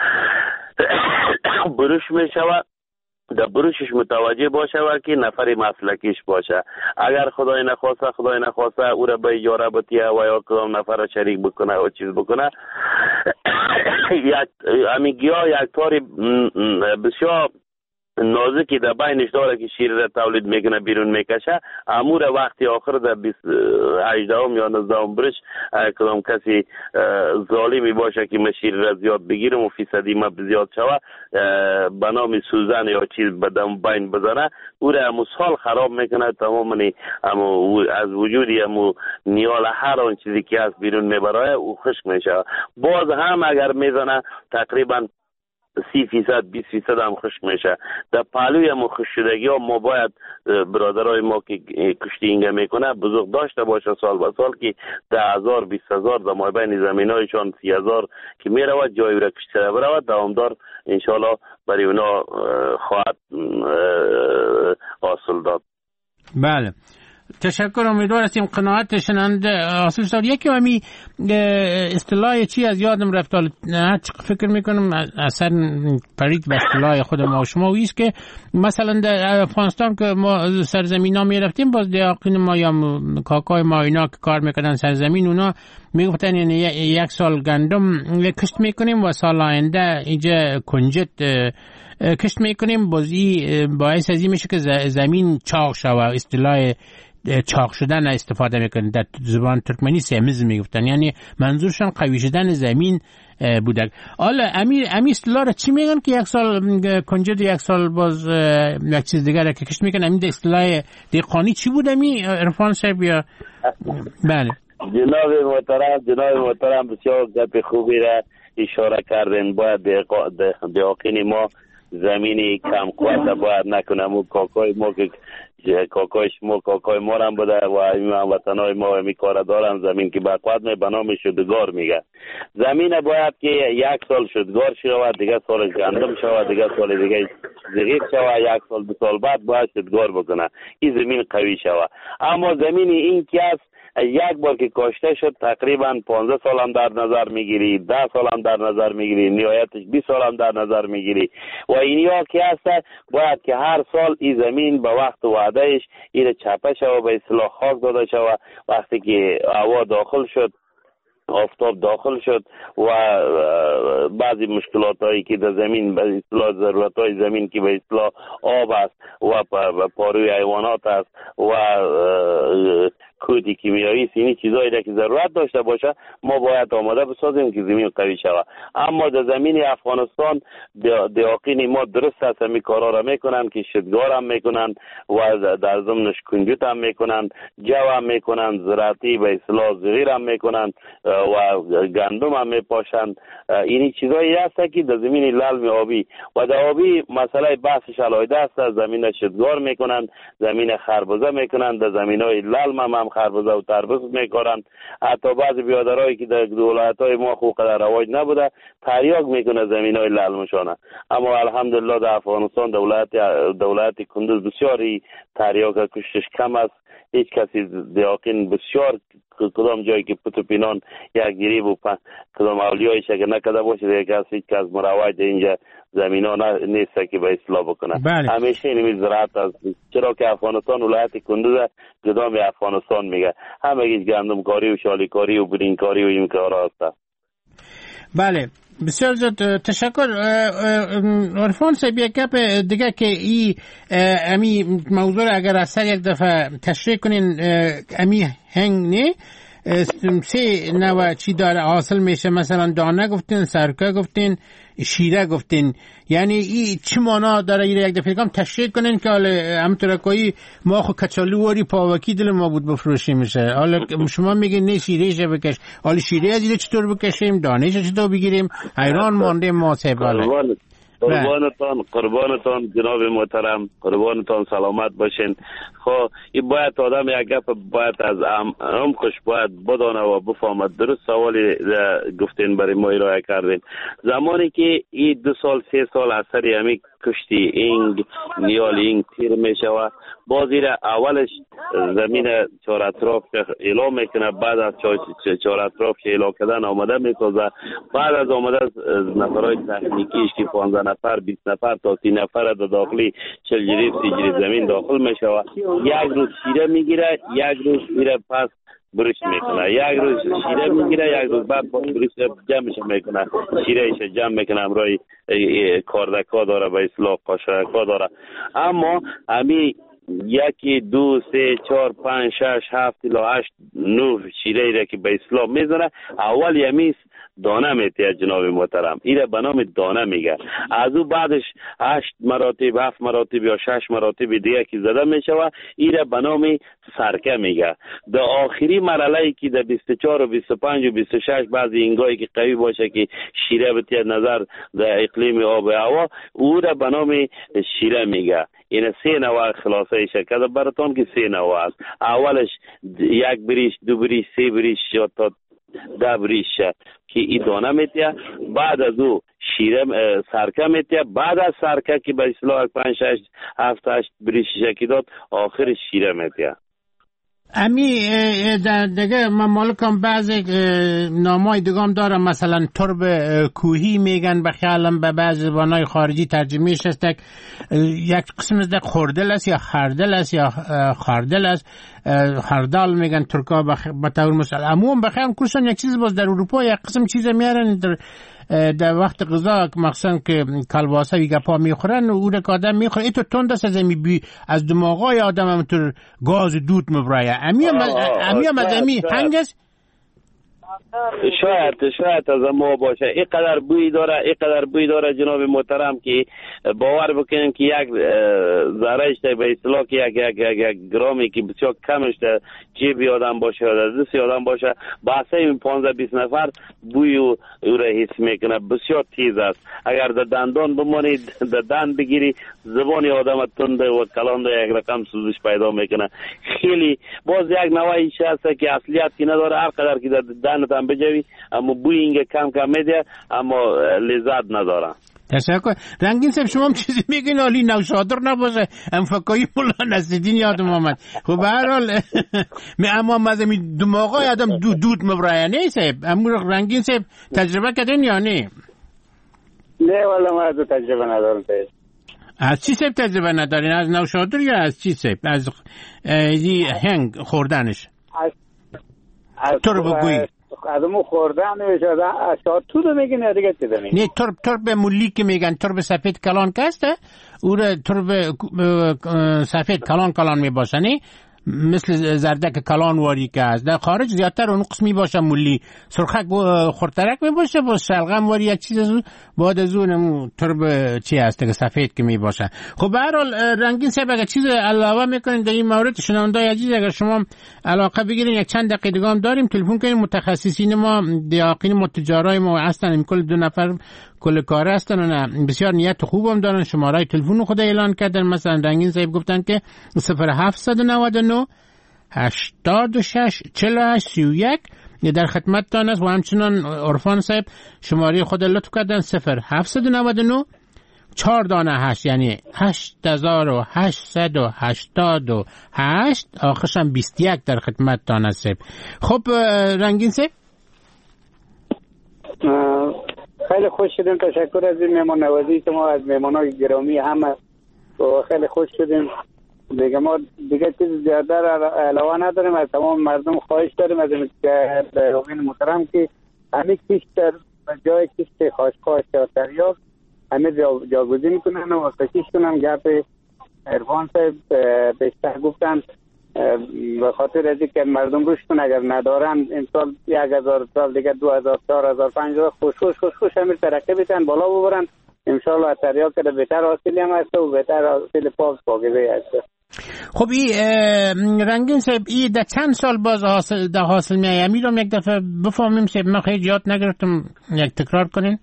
برش میشوه در بروشش متوجه باشه و که نفر مسلکیش باشه. اگر خدای نخواسته خدای نخواسته او را به اجاره بتیه و یا کدام نفر را شریک بکنه و چیز بکنه یک امیگی ها یک طور بسیار نازکی در بینش داره که شیر را تولید میکنه بیرون میکشه. امور وقتی آخر در هجدهم یا نوزدهم برش کدام کسی ظالمی باشه که من شیر را زیاد بگیرم و فیصدی ما زیاد شوه به نام سوزن یا چیز بدم بین بزنه او را همو سال خراب میکنه تمامی همو از وجودی همو نیال هر آن چیزی که هست بیرون میبره او خشک میشه. باز هم اگر میزنه تقریبا سی فیصد بیست فیصد هم خشک میشه. در پهلوی هم خشک شدگی ها ما باید برادرای ما که کشتی اینگه میکنه بزرگ داشته باشه سال به سال که ده هزار بیست هزار در مابین زمین هایشان سی هزار که میرود جایی را کشتی را برود دوامدار انشاءالله برای اونا خواهد حاصل داد. بله تشکر. امیدوار هستیم قناعت شنونده حاصل شد. یکی همی اصطلاح چی از یادم رفت، هر چقدر فکر میکنم اصلا پرید به اصطلاح خود ما و شما ویست که مثلا در افغانستان که ما سرزمین ها میرفتیم، باز دیاقین ما یا کاکای ما اینا که کار میکنن سرزمین، اونا میگفتن یعنی یک سال گندم کشت میکنیم و سال آینده اینجا کنجد کشت میکنیم، بازی باعث ازی میشه که زمین چاق شوه. اصطلاح چاق شدن استفاده میکنن، در زبان ترکمنی سمیز میگفتن، یعنی منظورشان قوی شدن زمین بودک. حالا امیر امی اصطلاح را چی میگن که یک سال کنجد یک سال باز یک چیز دیگر را که کشت میکنن؟ امین اصطلاح دهقانی چی بود امی عرفان صاحب؟ یا بله جناب محترم، جناب محترم بسیار گپ خوبی را اشاره کردن. باید دهقین ما زمینی کم قوت باید نکنم. و کاکای ما که کاکایش ما کاکای ما هم بوده و این هموطنای ما همی کار دارن، زمین که بقوت می بنام شدگار میگه. زمین باید که یک سال شدگار شود، دیگه سال گندم شود، دیگه سال دیگه زغیر شود، یک سال دو سال بعد باید شدگار بکنه، این زمین قوی شود. اما زمین این که است یک بار که کاشته شد تقریبا پانزده سال هم در نظر میگیری، ده سال هم در نظر میگیری، نهایتش بیست سال هم در نظر میگیری. و اینیا که هست باید که هر سال این زمین به وقت وعدهش این چپه شود، به اصطلاح خاک داده شود. وقتی که هوا داخل شد، آفتاب داخل شد و بعضی مشکلات هایی که در زمین به اصطلاح ضرورت های زمین که به اصطلاح آب است و پاروی حیوانات است و کودی کیمیایی است، این چیزایی را که ضرورت داشته باشه ما باید آماده بسازیم که زمین قوی شود. اما در زمین افغانستان دهقین ما درست است همی کارا را میکنن که شدگار هم میکنن و در ضمنش کنجد هم میکنن، جو هم میکنن، زراعتی به اصطلاح زغیر هم میکنن و گندم هم میپاشن. این چیزایی هست که در زمین للم آبی و در آبی مسئله بحثش علایده است. زمین شدگار میکنن، زمین خربزه میکنن، در زمین های للم هم, هم خربزه و تربوز میکنن. حتی بعضی بیادرهایی که در ولایت های ما خوب قدر رواج نبوده تریاک میکنه زمین های للمشانه. اما الحمدلله در افغانستان دولت دولت کندوز بسیاری تریاک کشش کم است. هیچ کسی دهقین بسیار کدام جایی که پتوپینان یک گریب و کدام اولیایش اگر نکده باشه یک کسی هیچ کس مروج اینجا زمین ها نیست که به اصلاح بکنه. بله. همیشه این زراعت است، چرا که افغانستان ولایت کندوز کدام افغانستان میگه همه هیچ گندم کاری و شالی کاری و برین کاری و این کارا هست. بله بسیار زیاد تشکر. عرفان صاحب یک گپ دیگه که ای امی موضوع اگر اثر یک دفعه تشریح کنین، امی هنگ نه سه نوع چی داره حاصل میشه؟ مثلا دانه گفتین، سرکه گفتین، شیره گفتین، یعنی این چی معنا داره؟ یک دفعه کم تشریح کنین که حالا همونطور که ما خو کچالو واری پاوکی دل ما بود بفروشیم میشه، حالا شما میگین نه شیرهش بکش، حالا شیره از اینه چطور بکشیم، دانهش چطور بگیریم؟ حیران مانده ما صاحب. قربانتان قربانتان جناب محترم، قربانتان سلامت باشین. خب این باید آدم یک گپ باید از عمقش باید بدانه و بفهمد. درست سوالی گفتین برای ما ارائه کردین. زمانی که این دو سال سه سال اثری همی کشتی اینگ نیال اینگ تیر می شود، بازی را اولش زمین چهار اطراف اعلام میکنه، بعد از چهار اطراف اعلام کردن آماده میسازه، بعد از آماده نفرهای تکنیکیش که پانزده نفر بیست نفر تا سی نفر در داخلی چل جریب سی جریب زمین داخل میشود. یک روز شیره میگیره، یک روز میره پس برش میکنه، یک روز شیره میگیره، یک روز بعد برش جمعش میکنه، شیره ایش جمع میکنه، امرای کاردکا داره به اصلاح قاشقکا داره. اما همی یکی دو سه چهار پنج شش هفت الی هشت نه شیره ایره که به اسلام میزنه، اول یمیس دانه میتیه جناب محترم، ایره به نام دانه میگه. از او بعدش هشت مراتب هفت مراتب یا شش مراتب دیگه که زده میشوه، ایره به نام سرکه میگه. در آخری مرحله ای که در بیست و چهار و بیست و پنج و بیست و شش بعضی اینگاهی که قوی باشه که شیره بتیه نظر در اقلیم آب و هوا، او را به نام شیره میگه. این سه نوع خلاصه شکل براتون که سه نوع است. اولش یک بریش، دو بریش، سه بریش یا تا ده بریش که ای دانه میتیه، بعد از او شیره سرکه میتیه، بعد از سرکه که به اصلاح پنج شش هفت هشت بریش شکی داد، آخر شیره میتیه. امی دیگه من مالکم بعضی نامای دیگام دارم، مثلا ترب کوهی میگن به خیالم به بعضی زبانهای خارجی ترجمهش است یک قسم از خوردل است یا خردل است یا خردل است، خردال میگن ترکا به طور مثال. عموما بخیرم کورسان یک چیز باز در اروپا یک قسم چیز میارن در در وقت غذا، مخصوصا که کلباسه و گپا میخورن او را که آدم میخوره ایتو تند است از امی بی از دماغای آدم همونطور گاز دود مبرایه. امی هم از امی هنگ است؟ شاید شاید از ما باشه. اینقدر بوی داره اینقدر بوی داره جناب محترم که باور بکنین که یک ذرهش به اصطلاح که یک یک یک, یک گرامی که بسیار کمش در جیب آدم باشه یا در دست آدم باشه بحثه این پانزده بیست نفر بوی او را حس میکنه. بسیار تیز است. اگر در دندان بمانید در دند بگیری زبان آدم تنده و کلانده یک رقم سوزش پیدا میکنه. خیلی باز یک نوعی هست که اصلیت که نداره، هر قدر که در دند هم بجوی اما بوی اینگه کم کم میده اما لذت نداره. تشکر. رنگین صاحب شما هم چیزی میگین علی نوشادر نباشه، ام فکایی مولا نصیرالدین یادم آمد. خب به هر حال اما مزمی دماغای آدم دود دود مبرایه نه صاحب. اما رنگین صاحب تجربه کردین یا نه؟ نه والا ما از تجربه ندارم. از چی صاحب تجربه ندارین؟ از نوشادر یا از چی صاحب؟ از دی هنگ خوردنش؟ از از تربگویی آدمو خوردن میشد. اشاد تو رو میگن یا دیگه چی میگن؟ نه ترب ترب مولی که میگن ترب سفید کلان کسته او را ترب سفید کلان کلان میباشه نه مثل زردک کلان واری که است. در خارج زیادتر اون قسمی باشه مولی سرخک خورترک میباشه با شلغم واری یک چیز از اون بعد از اون ترب چی هست که سفید که میباشه. خب به هر حال رنگین صاحب اگر چیز علاوه میکنین در این مورد شنوندای عزیز اگر شما علاقه بگیرین یک چند دقیقه دیگه هم داریم تلفن کنین. متخصصین ما دیاقین ما تجارای ما هستن، این کل دو نفر کل کار هستن و بسیار نیت خوبم دارن. شماره تلفن خود اعلان کردن، مثلا رنگین صاحب گفتن که صفر هفت نه نه هشتاد و شش چهل و هشت سی و یک در خدمتتان است. و همچنان عرفان صاحب شماره خود لطف کردن صفر هفت نه نه چهار دانه هشت یعنی هشت هزار و هشتصد و هشتاد و هشت آخرش هم بیست و یک در خدمتتان است. خب رنگین صاحب خیلی خوش شدیم. تشکر از این مهمان نوازی شما از مهمانای گرامی همه و خیلی خوش شدیم. دیگه ما دیگه چیز زیاده علاوه نداریم. از تمام مردم خواهش داریم از این محترم که همه کشت در جای کشت خاشخاش یا تریاک همه جاگزین کنن و کشش کنن. گپ عرفان صاحب بیشتر گفتن به خاطر از که مردم روش کن اگر ندارن امسال یک هزار سال دیگه دو هزار چهار هزار پنج هزار خوش خوش خوش خوش همین ترقی بیتن بالا ببرن انشالله تریاک که بهتر حاصلی هم هست و بهتر حاصل پاس پاکیزه هست. خب این رنگین صاحب این در چند سال باز حاصل در حاصل میایه؟ امی رو یک دفعه بفهمیم صاحب، من خیلی یاد نگرفتم، یک تکرار کنین.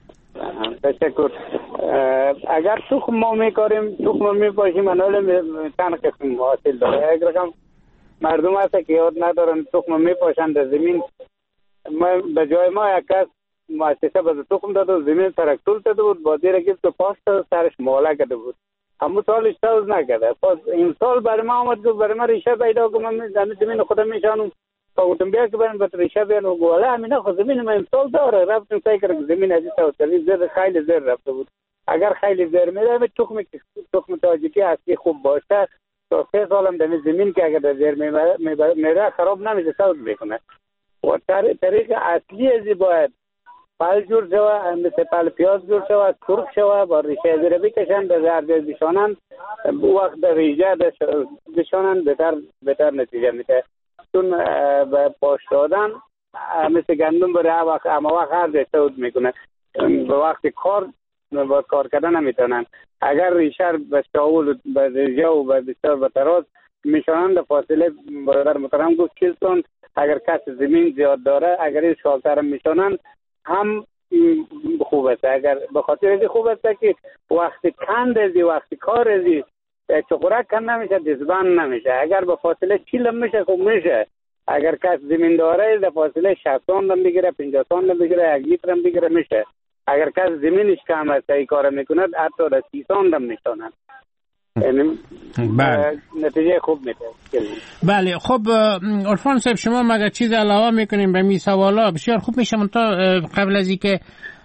تشکر. اگر تخم ما میکاریم تخم میپاشیم انال چند قسم حاصل داره. یک رقم مردم هست که یاد ندارن تخم میپاشن در زمین. ما به جای ما یک کس مؤسسه به تخم داد و زمین ترکتول داده بود، با دیر گفت پاس سرش ماله کرده بود. همون سالش تاوز نکرده. پس این سال برای ما آمد که برای ما ریشه پیدا که من زمین خودم میشانم تا گفتم بیا که بریم بطر ریشه بیان و گواله همینه خود زمین من این سال داره. رفتم سعی کردم زمین از این تاوتری زر خیلی زر رفته بود. اگر خیلی زر میره تخم تخم تاجیکی اصلی خوب باشه تا سه سالم در زمین که اگر در زر میره خراب نمیشه ساوز میکنه. و طریق اصلی ازی باید پل جور شوه، مثل پل پیاز جور شوه، سرخ شوه، با ریشه زیره بکشن در زرده بشانن وقت در ریشه بشانن بهتر بهتر نتیجه میده. چون به پاش دادن مثل گندم برای وقت اما وقت هر دستود میکنه به وقت کار با کار کردن نمیتونن. اگر ریشه به شاول به ریشه و به بسیار به تراز میشانن در فاصله برادر محترم گفت چیز کن. اگر کس زمین زیاد داره اگر این شالتر میشانن هم خوب است. اگر به خاطر ازی خوب است که وقتی کند ازی وقتی کار ازی چقورک کند نمیشه دزبان نمیشه. اگر به فاصله چیل میشه خوب میشه. اگر کس زمین داره به فاصله شصتان هم بگیره پنجاستان هم بگیره یک لیتر هم بگیره میشه. اگر کس زمینش کم است ای کار میکند حتی در سیسان هم میشانند. یعنی بله. نتیجه خوب میده. بله خب عرفان صاحب شما مگر چیز علاوه میکنیم به می سوالا؟ بسیار خوب میشه. من تا قبل از اینکه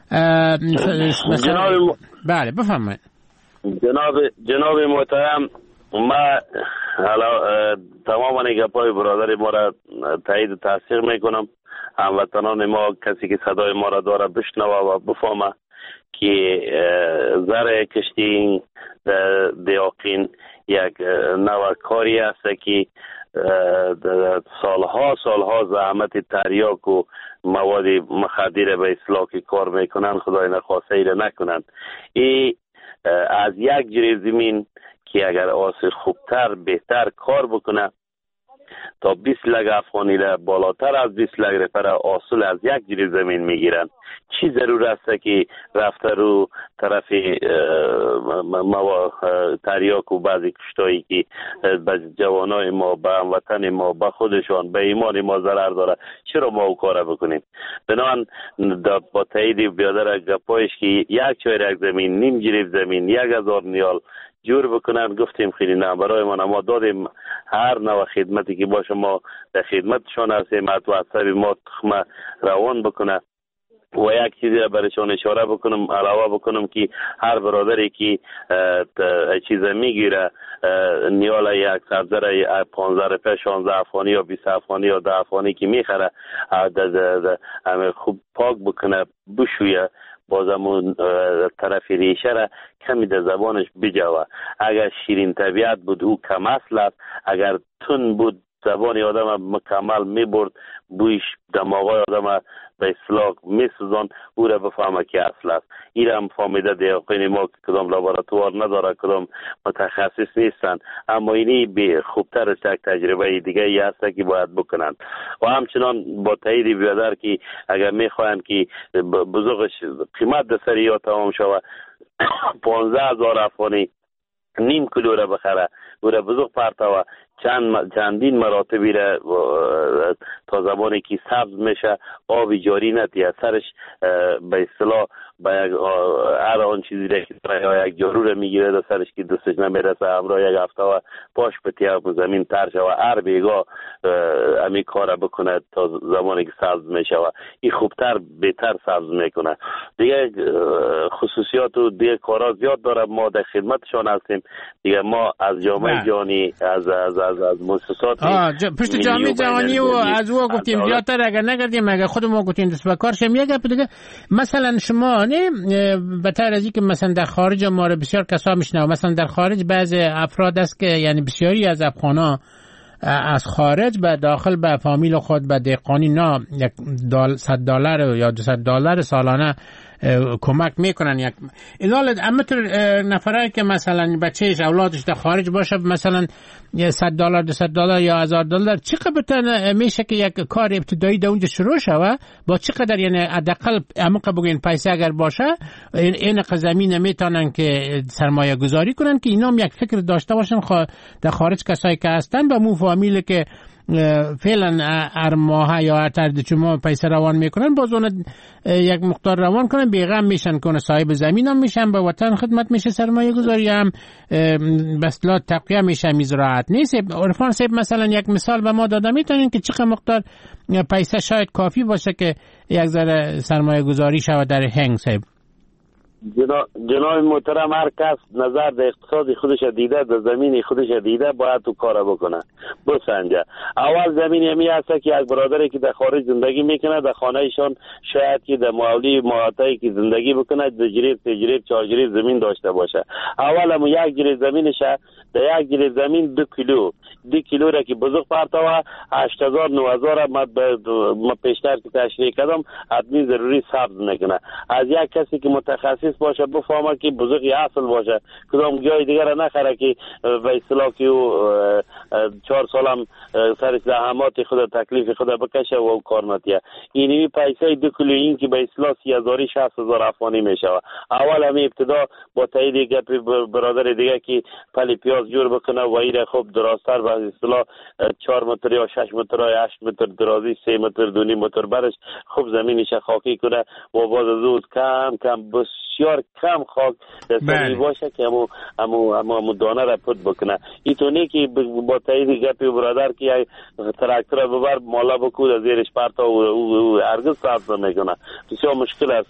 جناب بله بفرمایید. جناب جناب محترم، ما حالا تمام گپای برادر ما را تایید و تصدیق میکنم. هموطنان ما کسی که صدای ما را داره بشنوه و بفهمه که زر کشتی دیاقین یک نوع کاری است که سالها سالها زحمت تریاک و مواد مخدر به اصلاح کار میکنن، خدای نخواسته ایره نکنن. این از یک جریب زمین که اگر آسر خوبتر بهتر کار بکنه تا بیست لگ افغانی را بالاتر از بیست لگ رپر اصل از یک جریب زمین میگیرن. چی ضرور است که رفته رو طرف تریاک و بعضی کشتایی که به جوانای ما، به هموطن ما، به خودشان، به ایمان ما ضرر داره، چرا ما او کار بکنیم؟ بنان با تایید بیادر گپایش که یک چهارک زمین، نیم جریب زمین، یک هزار نیال جور بکنن، گفتیم خیلی نه، برای ما ما دادیم هر نوع خدمتی که باشه ما در خدمتشان هستیم. حتی عصبی ما تخمه روان بکنه و یک چیزی را برشان اشاره بکنم، علاوه بکنم که هر برادری که چیز میگیره نیال یک سبزر پانزده روپیه، شانزده افغانی یا بیست افغانی یا ده افغانی که میخره خوب پاک بکنه، بشویه، بازمون طرف ریشه را کمی در زبانش بجوه. اگر شیرین طبیعت بود او کم اصل است، اگر تون بود زبان آدم مکمل میبرد، بویش دماغای آدم به اصلاح میسوزان، او را بفهمه که اصل است. این را هم فهمیده دیاقین ما که کدام لابراتوار نداره، کدام متخصص نیستن، اما اینی به خوبتر از یک تجربه دیگه ای هست که باید بکنن. و همچنان با تایید بیادر که اگر میخواین که بزرگش قیمت در سری یا تمام شوه، پانزده هزار افغانی نیم کیلو را بخره، او را بزرگ پرتوه، چند چندین مراتبی را تا زمانی که سبز میشه آبی جاری نتیه سرش به اصطلاح با یک هر آن چیزی را که یا یک جارو را میگیره در سرش که دستش نمیرسه، همراه یک هفته و پاش بتیه و زمین تر شوه، هر بیگاه امی کار بکنه تا زمانی که سبز میشه و این خوبتر بهتر سبز میکنه. دیگه خصوصیات و دیگه کارا زیاد داره، ما در خدمتشان هستیم. دیگه ما از جامعه جهانی از از از از مؤسسات پشت جامعه جهانی و از او گفتیم زیادتر اگر نگردیم، اگر خود ما گفتیم دست به کار شیم. یک گپ دیگه، مثلا شما نه بهتر از اینکه مثلا در خارج ما رو بسیار کسا میشنوه، مثلا در خارج بعض افراد است که یعنی بسیاری از افغانا از خارج به داخل به فامیل خود به دهقانی نا یک دال صد دلار یا دویست دلار سالانه کمک میکنن. یک الان امتر نفره که مثلا بچهش اولادش در خارج باشه، مثلا صد دلار دویست دلار یا هزار دلار، چقدر میشه که یک کار ابتدایی در اونجا شروع شوه؟ با چقدر یعنی حداقل عمق بگین پیسه اگر باشه این زمین میتونن که سرمایه گذاری کنن که اینا هم یک فکر داشته باشن در خارج کسایی که هستن به مو فامیل که فعلا هر ماه یا هر ترد شما پیسه روان میکنن، باز اون یک مقدار روان کنن، بیغم میشن کنه صاحب زمین هم میشن، به وطن خدمت میشه، سرمایه گذاری هم بسلا تقویه میشه، میزراعت نیست. عرفان صاحب مثلا یک مثال به ما داده میتونین که چقدر مقدار پیسه شاید کافی باشه که یک ذره سرمایه گذاری شود در هنگ صاحب؟ جناب, جناب محترم، هر کس نظر در اقتصاد خودش دیده، در زمین خودش دیده، باید تو کار بکنه بسنجه. اول زمین همی هست که یک برادری که در خارج زندگی میکنه، در خانه ایشان شاید که در مالی ماهاتایی که زندگی بکنه دو جریب سه جریب چهار جریب زمین داشته باشه. اول هم یک جریب زمینش در یک جریب زمین دو کیلو دو کیلو را که بزرگ پرتوه هشت هزار نه هزار ما پیشتر که تشریح کردم حتمی ضروری سبز میکنه. از یک کسی که متخصص باشه بفهمه که بزرگی اصل باشه، کدام جای دیگر را نخره که به اصطلاح که چهار سالم سر زحمات خود تکلیف خود بکشه و کار نتیه. اینی پیسه دو کیلو این که به اصطلاح سی هزاری شصت هزار افغانی میشه. اول هم ابتدا با تایید گپ برادر دیگه که پلی پیاز جور بکنه و این خوب درازتر به اصطلاح چهار متر یا شش متر یا هشت متر درازی، سه متر دو نیم متر برش خوب زمینش خاکی کنه و باز از او کم کم بس بسیار کم خاک در سری باشه که همو همو همو دانه را پد بکنه. اینطوری که با تایید گپی برادر که تراکتور را ببر مالا بکود از زیرش پرتا و هرگز صرف نمیکنه. بسیار مشکل است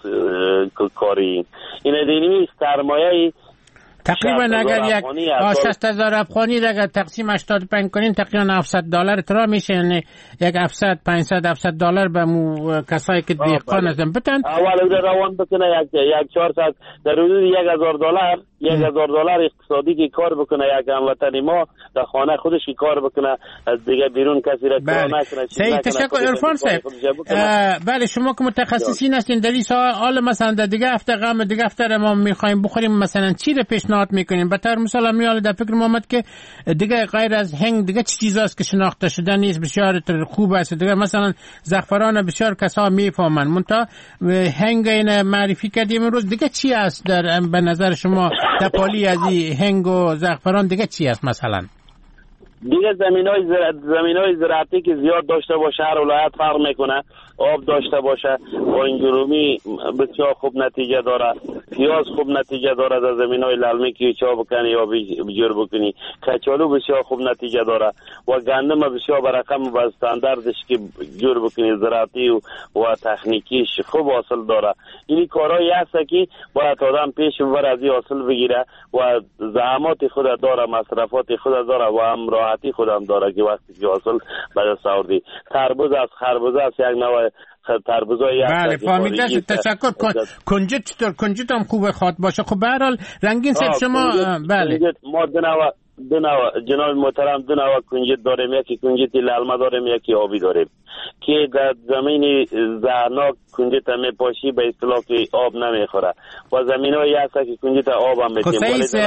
کاری این دینی سرمایه تقریبا اگر یک شصت هزار افغانی اگر تقسیم هشتاد و پنج کنین تقریبا هفتصد دلار ترا میشه. یعنی یک هفتصد پانصد هفتصد دلار به مو کسایی که دهقان هستن بتن اول در روان بکنه یک یک چهارصد در حدود یک هزار دلار یک هزار دلار اقتصادی که کار بکنه یک هموطن ما در خانه خودش که کار بکنه از دیگه بیرون کسی را کار نکنه. صحیح تشکر عرفان صاحب. بله شما که متخصصین هستین در این سوال مثلا در دیگه هفته غم دیگه هفته ما میخوایم بخوریم مثلا چی رو پیشنهاد میکنیم؟ به طور مثال میاد در فکر محمد که دیگه غیر از هنگ دیگه چه چیزاست که شناخته شده نیست بسیار خوب است. دیگه مثلا زعفران بسیار کسا میفهمن منتها هنگ این معرفی کردیم امروز دیگه چی است در به نظر شما تپالی از این هنگ و زعفران دیگه چی است؟ مثلا دیگه زمینای زراعت زمینای زراعتی که زیاد داشته باشه هر ولایت فرق میکنه. آب داشته باشه با انجرومی بسیار خوب نتیجه داره. پیاز خوب نتیجه داره در زمینای للمی که چا بکنی یا بجور بکنی. کچالو بسیار خوب نتیجه داره و گندم بسیار برقم و استانداردش که جور بکنی زراعتی و, و تکنیکیش خوب حاصل داره. این کارهایی هست که باید آدم پیش ببر از این حاصل بگیره و زحمات خود داره مصرفات خود داره و هم راحتی خودم داره که وقتی که حاصل به دست آوردی. تربوز از خربوزه است یک نوع تربوزایی هست. بله فهمیده تشکر. کنجد چطور؟ کنجد هم خوبه خواد باشه. خب به هر حال رنگین صاحب شما بله ما دو نوع دو نوع جناب محترم دو نوع کنجد داریم. یکی کنجد للمه داریم یکی آبی داریم که در زمین زهرناک کنجد هم میپاشی به اصطلاح که آب نمیخوره و زمینایی هست که کنجد آب هم میتیم.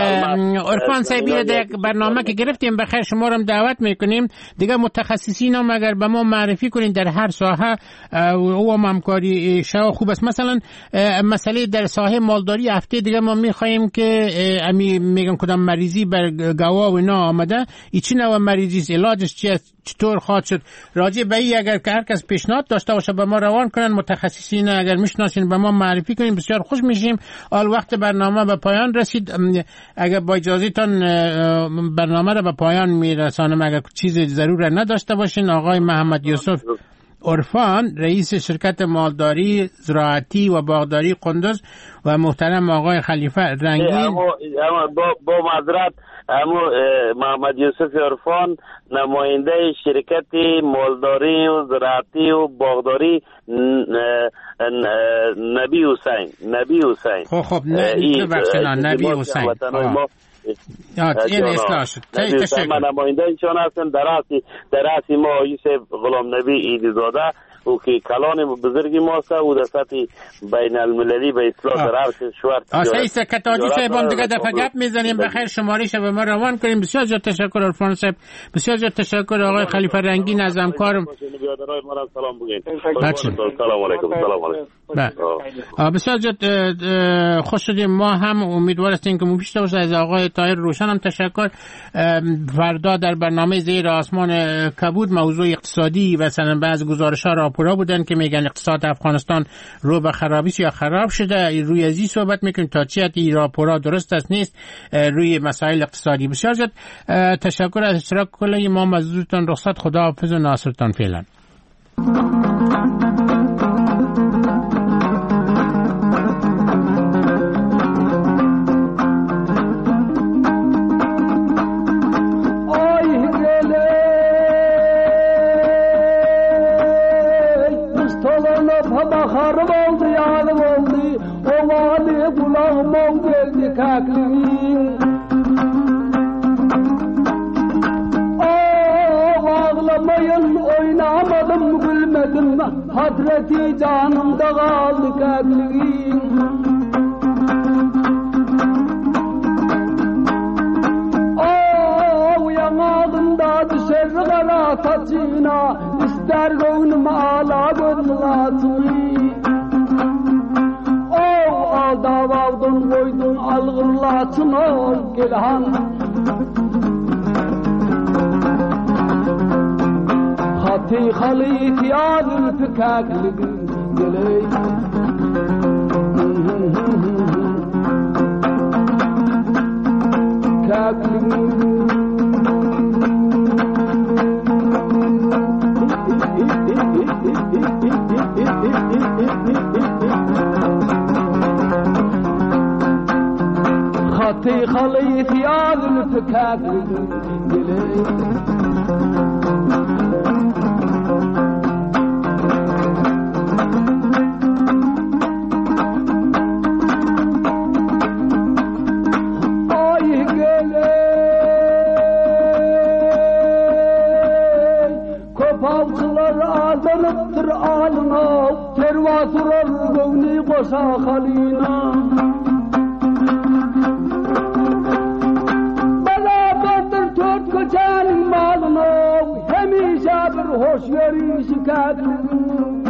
عرفان صاحبی در یک برنامه که گرفتیم بخیر شما رو دعوت میکنیم دیگه متخصصین هم اگر به ما معرفی کنین در هر ساحه او هم همکاری شو خوب است. مثلا مسئله در ساحه مالداری هفته دیگه ما میخوایم که امی میگم کدام مریضی بر گوا و اینا آمده ای چی نوع مریضی است علاجش چی است چطور خواهد شد راجع به این اگر که هر کس پیشنهاد داشته باشه به ما روان کنن متخصصین اگر میشناسین به ما معرفی کنین بسیار خوش میشیم. حال وقت برنامه به پایان رسید. اگر با اجازهتان برنامه رو به پایان میرسانم اگر چیز ضرور نداشته باشین. آقای محمد یوسف عرفان رئیس شرکت مالداری زراعتی و باغداری قندوز و محترم آقای خلیفه رنگین اما با, با معذرت اما محمد یوسف عرفان نماینده شرکت مالداری و زراعتی و باغداری نبی حسین نبی حسین خب خب نه بخشنان نبی حسین این اصلاح شد. من نماینده ایشان هستم در راسی ما یوسف غلام نبی ایدی زاده او که کلان بزرگی ماست او در سطح بین المللی به اصلاح در هر کشور آسه ایست کتاجی صاحبان دیگه دفعه گپ میزنیم بخیر شماریش به ما روان کنیم. بسیار زیاد تشکر عرفان صاحب. بسیار زیاد تشکر آقای خلیفه رنگین از همکارم. سلام علیکم. سلام علیکم. بسیار زیاد خوش شدیم. ما هم امیدوار هستیم که مفید باشه. از آقای طاهر روشن هم تشکر. فردا در برنامه زیر آسمان کبود موضوع اقتصادی و مثلا بعض گزارش‌ها راپورا بودن که میگن اقتصاد افغانستان رو به خرابی یا خراب شده. روی ازی صحبت میکنیم تا چی این راپورا درست است نیست روی مسائل اقتصادی. بسیار زیاد تشکر از اشتراک کلی ما مزدورتان رخصت. خدا حافظ و ناصرتان فعلا. Ağlamayın oynamadım gülmedim Hadreti canımda kaldı kalbim Yanağımda düşer kara saçına İster gönlüm ağla gönlüm atmayı Davaldın koydun algırlatın ol gelhan Hati halit yadın tükakligin geley خطي خليت يا الفكاك Azanıptır alına, tervatır gövni koşa halina. Belabattır tört koçanın malına, hemişe bir hoş yeri şikayetli.